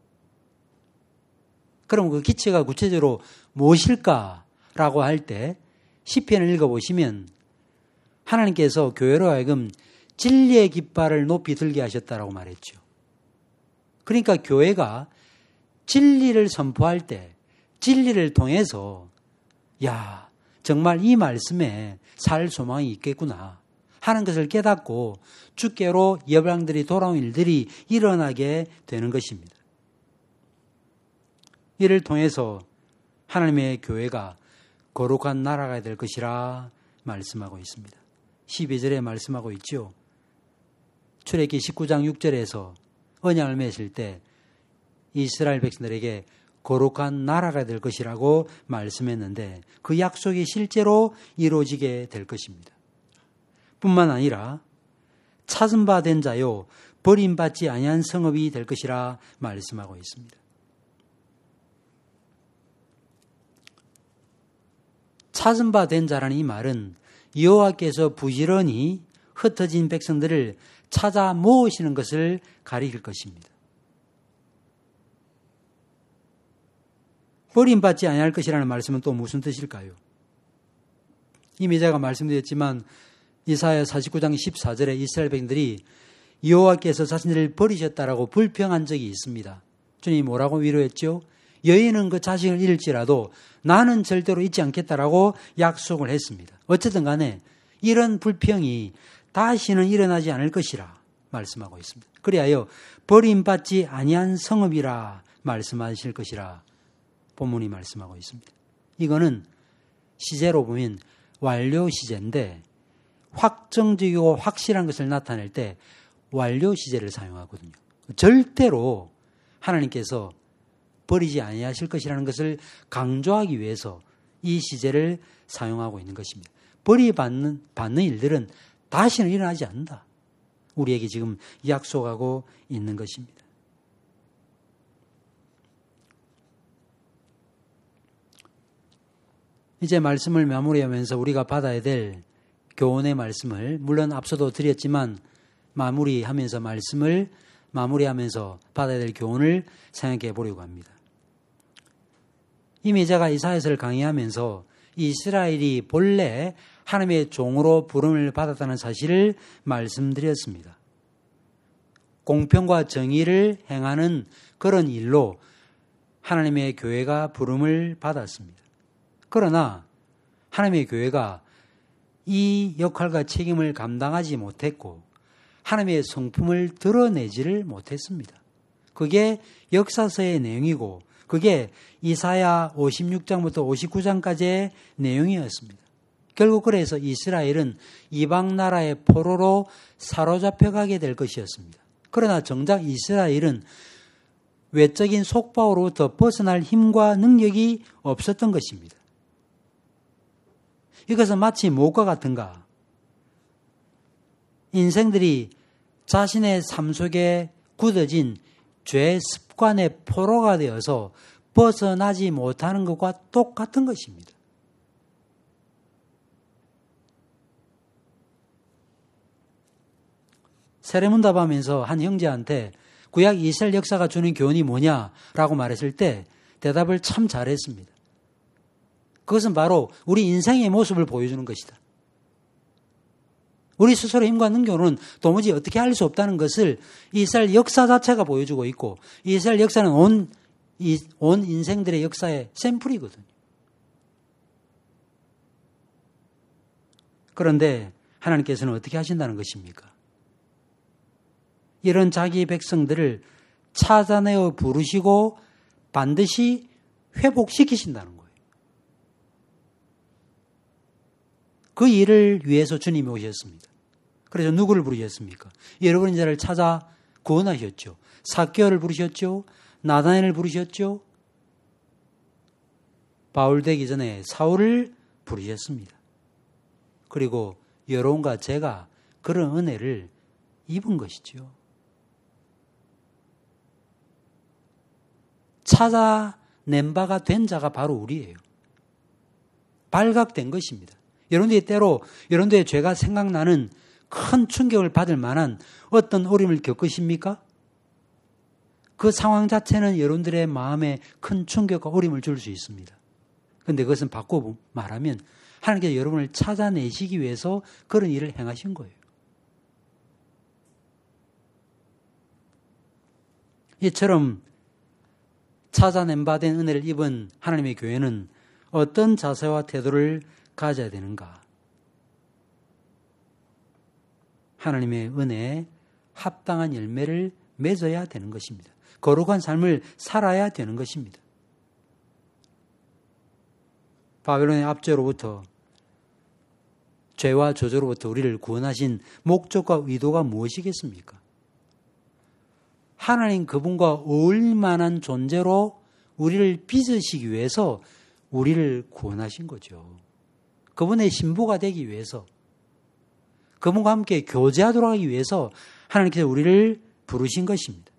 그럼 그 기치가 구체적으로 무엇일까라고 할 때 시편을 읽어보시면 하나님께서 교회로 하여금 진리의 깃발을 높이 들게 하셨다라고 말했죠. 그러니까 교회가 진리를 선포할 때 진리를 통해서 야, 정말 이 말씀에 살 소망이 있겠구나 하는 것을 깨닫고 주께로 열방들이 돌아온 일들이 일어나게 되는 것입니다. 이를 통해서 하나님의 교회가 거룩한 나라가 될 것이라 말씀하고 있습니다. 십이 절에 말씀하고 있죠. 출애굽기 십구 장 육 절에서 언약을 맺을 때 이스라엘 백성들에게 거룩한 나라가 될 것이라고 말씀했는데 그 약속이 실제로 이루어지게 될 것입니다. 뿐만 아니라 찾은 바 된 자요 버림받지 아니한 성읍이 될 것이라 말씀하고 있습니다. 찾은 바 된 자라는 이 말은 여호와께서 부지런히 흩어진 백성들을 찾아 모으시는 것을 가리킬 것입니다. 버림받지 아니할 것이라는 말씀은 또 무슨 뜻일까요? 이미 제가 말씀드렸지만 이사야 사십구 장 십사 절에 이스라엘 백성들이 여호와께서 자신들을 버리셨다라고 불평한 적이 있습니다. 주님이 뭐라고 위로했죠? 여인은 그 자식을 잃을지라도 나는 절대로 잊지 않겠다라고 약속을 했습니다. 어쨌든 간에 이런 불평이 다시는 일어나지 않을 것이라 말씀하고 있습니다. 그리하여 버림받지 아니한 성읍이라 말씀하실 것이라 본문이 말씀하고 있습니다. 이거는 시제로 보면 완료 시제인데 확정적이고 확실한 것을 나타낼 때 완료 시제를 사용하거든요. 절대로 하나님께서 버리지 아니하실 것이라는 것을 강조하기 위해서 이 시제를 사용하고 있는 것입니다. 버리받는 받는 일들은 다시는 일어나지 않는다. 우리에게 지금 약속하고 있는 것입니다. 이제 말씀을 마무리하면서 우리가 받아야 될 교훈의 말씀을 물론 앞서도 드렸지만 마무리하면서 말씀을 마무리하면서 받아야 될 교훈을 생각해 보려고 합니다. 이미 제가 이사야서를 강의하면서 이스라엘이 본래 하나님의 종으로 부름을 받았다는 사실을 말씀드렸습니다. 공평과 정의를 행하는 그런 일로 하나님의 교회가 부름을 받았습니다. 그러나 하나님의 교회가 이 역할과 책임을 감당하지 못했고 하나님의 성품을 드러내지를 못했습니다. 그게 역사서의 내용이고 그게 이사야 오십육 장부터 오십구 장까지의 내용이었습니다. 결국 그래서 이스라엘은 이방 나라의 포로로 사로잡혀가게 될 것이었습니다. 그러나 정작 이스라엘은 외적인 속박으로부터 벗어날 힘과 능력이 없었던 것입니다. 이것은 마치 무엇과 같은가? 인생들이 자신의 삶 속에 굳어진 죄 습관의 포로가 되어서 벗어나지 못하는 것과 똑같은 것입니다. 세례문답하면서 한 형제한테 구약 이스라엘 역사가 주는 교훈이 뭐냐라고 말했을 때 대답을 참 잘했습니다. 그것은 바로 우리 인생의 모습을 보여주는 것이다. 우리 스스로의 힘과 능력으로는 도무지 어떻게 할 수 없다는 것을 이스라엘 역사 자체가 보여주고 있고, 이스라엘 역사는 온, 이, 온 인생들의 역사의 샘플이거든요. 그런데 하나님께서는 어떻게 하신다는 것입니까? 이런 자기 백성들을 찾아내어 부르시고 반드시 회복시키신다는 거예요. 그 일을 위해서 주님이 오셨습니다. 그래서 누구를 부르셨습니까? 여러분의 자를 찾아 구원하셨죠. 삭개오를 부르셨죠. 나다나엘을 부르셨죠. 바울 되기 전에 사울을 부르셨습니다. 그리고 여러분과 제가 그런 은혜를 입은 것이죠. 찾아낸 바가 된 자가 바로 우리예요. 발각된 것입니다. 여러분들이 때로 여러분들의 죄가 생각나는 큰 충격을 받을 만한 어떤 어려움을 겪으십니까? 그 상황 자체는 여러분들의 마음에 큰 충격과 어려움을 줄 수 있습니다. 그런데 그것은 바꿔 말하면 하나님께서 여러분을 찾아내시기 위해서 그런 일을 행하신 거예요. 이처럼 찾아낸 바 된 은혜를 입은 하나님의 교회는 어떤 자세와 태도를 가져야 되는가? 하나님의 은혜에 합당한 열매를 맺어야 되는 것입니다. 거룩한 삶을 살아야 되는 것입니다. 바벨론의 압제로부터, 죄와 저주로부터 우리를 구원하신 목적과 의도가 무엇이겠습니까? 하나님 그분과 어울릴 만한 존재로 우리를 빚으시기 위해서 우리를 구원하신 거죠. 그분의 신부가 되기 위해서, 그분과 함께 교제하도록 하기 위해서 하나님께서 우리를 부르신 것입니다.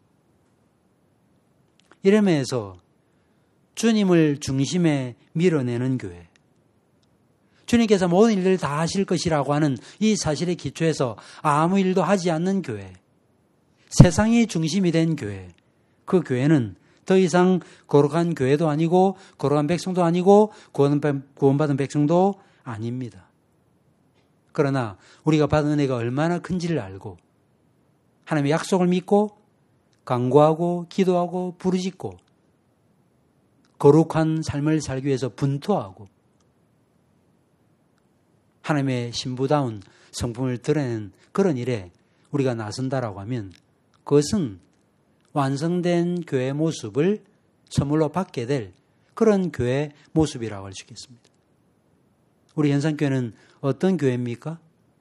이러면서 주님을 중심에 밀어내는 교회, 주님께서 모든 일들을 다 하실 것이라고 하는 이 사실의 기초에서 아무 일도 하지 않는 교회, 세상이 중심이 된 교회, 그 교회는 더 이상 거룩한 교회도 아니고 거룩한 백성도 아니고 구원받은 백성도 아닙니다. 그러나 우리가 받은 은혜가 얼마나 큰지를 알고 하나님의 약속을 믿고 간구하고 기도하고 부르짖고 거룩한 삶을 살기 위해서 분투하고 하나님의 신부다운 성품을 드러내는 그런 일에 우리가 나선다라고 하면 그것은 완성된 교회 모습을 선물로 받게 될 그런 교회 모습이라고 할 수 있겠습니다. 우리 현산교회는 어떤 교회입니까?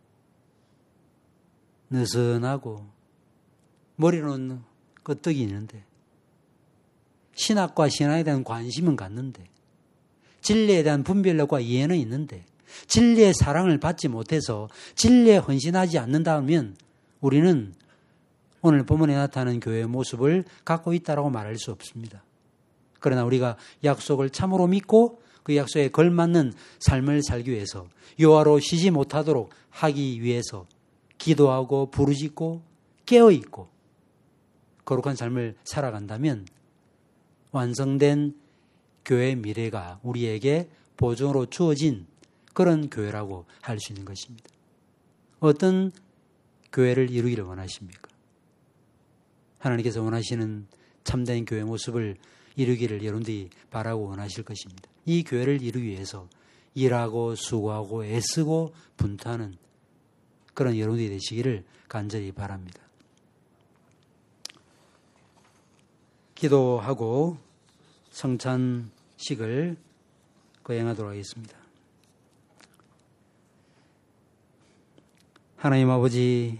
느슨하고 머리로는 끄떡이 있는데 신학과 신앙에 대한 관심은 갖는데 진리에 대한 분별력과 이해는 있는데 진리의 사랑을 받지 못해서 진리에 헌신하지 않는다면 우리는 오늘 본문에 나타나는 교회의 모습을 갖고 있다고 말할 수 없습니다. 그러나 우리가 약속을 참으로 믿고 그 약속에 걸맞는 삶을 살기 위해서 여호와로 쉬지 못하도록 하기 위해서 기도하고 부르짖고 깨어있고 거룩한 삶을 살아간다면 완성된 교회의 미래가 우리에게 보증으로 주어진 그런 교회라고 할 수 있는 것입니다. 어떤 교회를 이루기를 원하십니까? 하나님께서 원하시는 참된 교회 모습을 이루기를 여러분들이 바라고 원하실 것입니다. 이 교회를 이루기 위해서 일하고 수고하고 애쓰고 분투하는 그런 여러분들이 되시기를 간절히 바랍니다. 기도하고 성찬식을 거행하도록 하겠습니다. 하나님 아버지,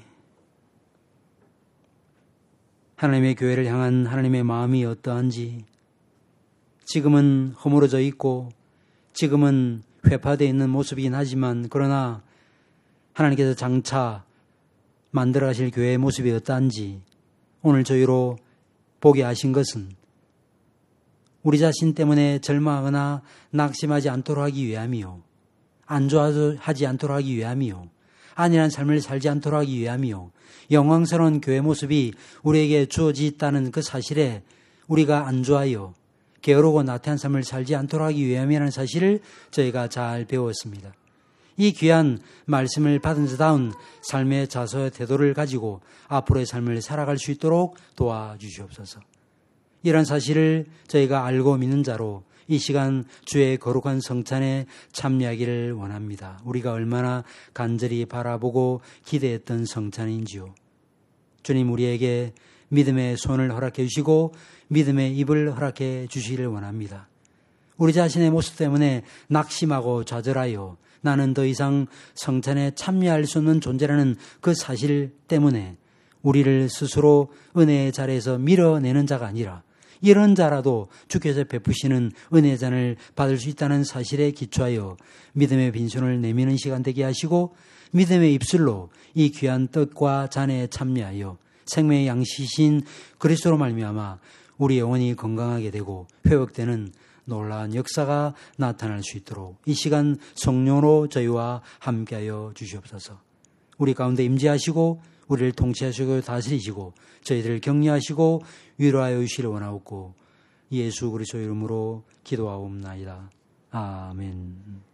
하나님의 교회를 향한 하나님의 마음이 어떠한지 지금은 허물어져 있고 지금은 회파되어 있는 모습이긴 하지만 그러나 하나님께서 장차 만들어 가실 교회의 모습이 어떠한지 오늘 저희로 보게 하신 것은 우리 자신 때문에 절망하거나 낙심하지 않도록 하기 위함이요, 안주하지 않도록 하기 위함이요, 안일한 삶을 살지 않도록 하기 위함이요, 영광스러운 교회 모습이 우리에게 주어졌다는 그 사실에 우리가 안주하여 게으르고 나태한 삶을 살지 않도록 하기 위함이라는 사실을 저희가 잘 배웠습니다. 이 귀한 말씀을 받은 자다운 삶의 자세와 태도를 가지고 앞으로의 삶을 살아갈 수 있도록 도와주시옵소서. 이런 사실을 저희가 알고 믿는 자로 이 시간 주의 거룩한 성찬에 참여하기를 원합니다. 우리가 얼마나 간절히 바라보고 기대했던 성찬인지요. 주님, 우리에게 믿음의 손을 허락해 주시고 믿음의 입을 허락해 주시기를 원합니다. 우리 자신의 모습 때문에 낙심하고 좌절하여 나는 더 이상 성찬에 참여할 수 없는 존재라는 그 사실 때문에 우리를 스스로 은혜의 자리에서 밀어내는 자가 아니라 이런 자라도 주께서 베푸시는 은혜의 잔을 받을 수 있다는 사실에 기초하여 믿음의 빈손을 내미는 시간 되게 하시고 믿음의 입술로 이 귀한 떡과 잔에 참여하여 생명의 양식이신 그리스도로 말미암아 우리 영혼이 건강하게 되고 회복되는 놀라운 역사가 나타날 수 있도록 이 시간 성령으로 저희와 함께하여 주시옵소서. 우리 가운데 임재하시고 우리를 통치하시고 다스리시고 저희들을 격려하시고 위로하여 주시기를 원하옵고 예수 그리스도 이름으로 기도하옵나이다. 아멘.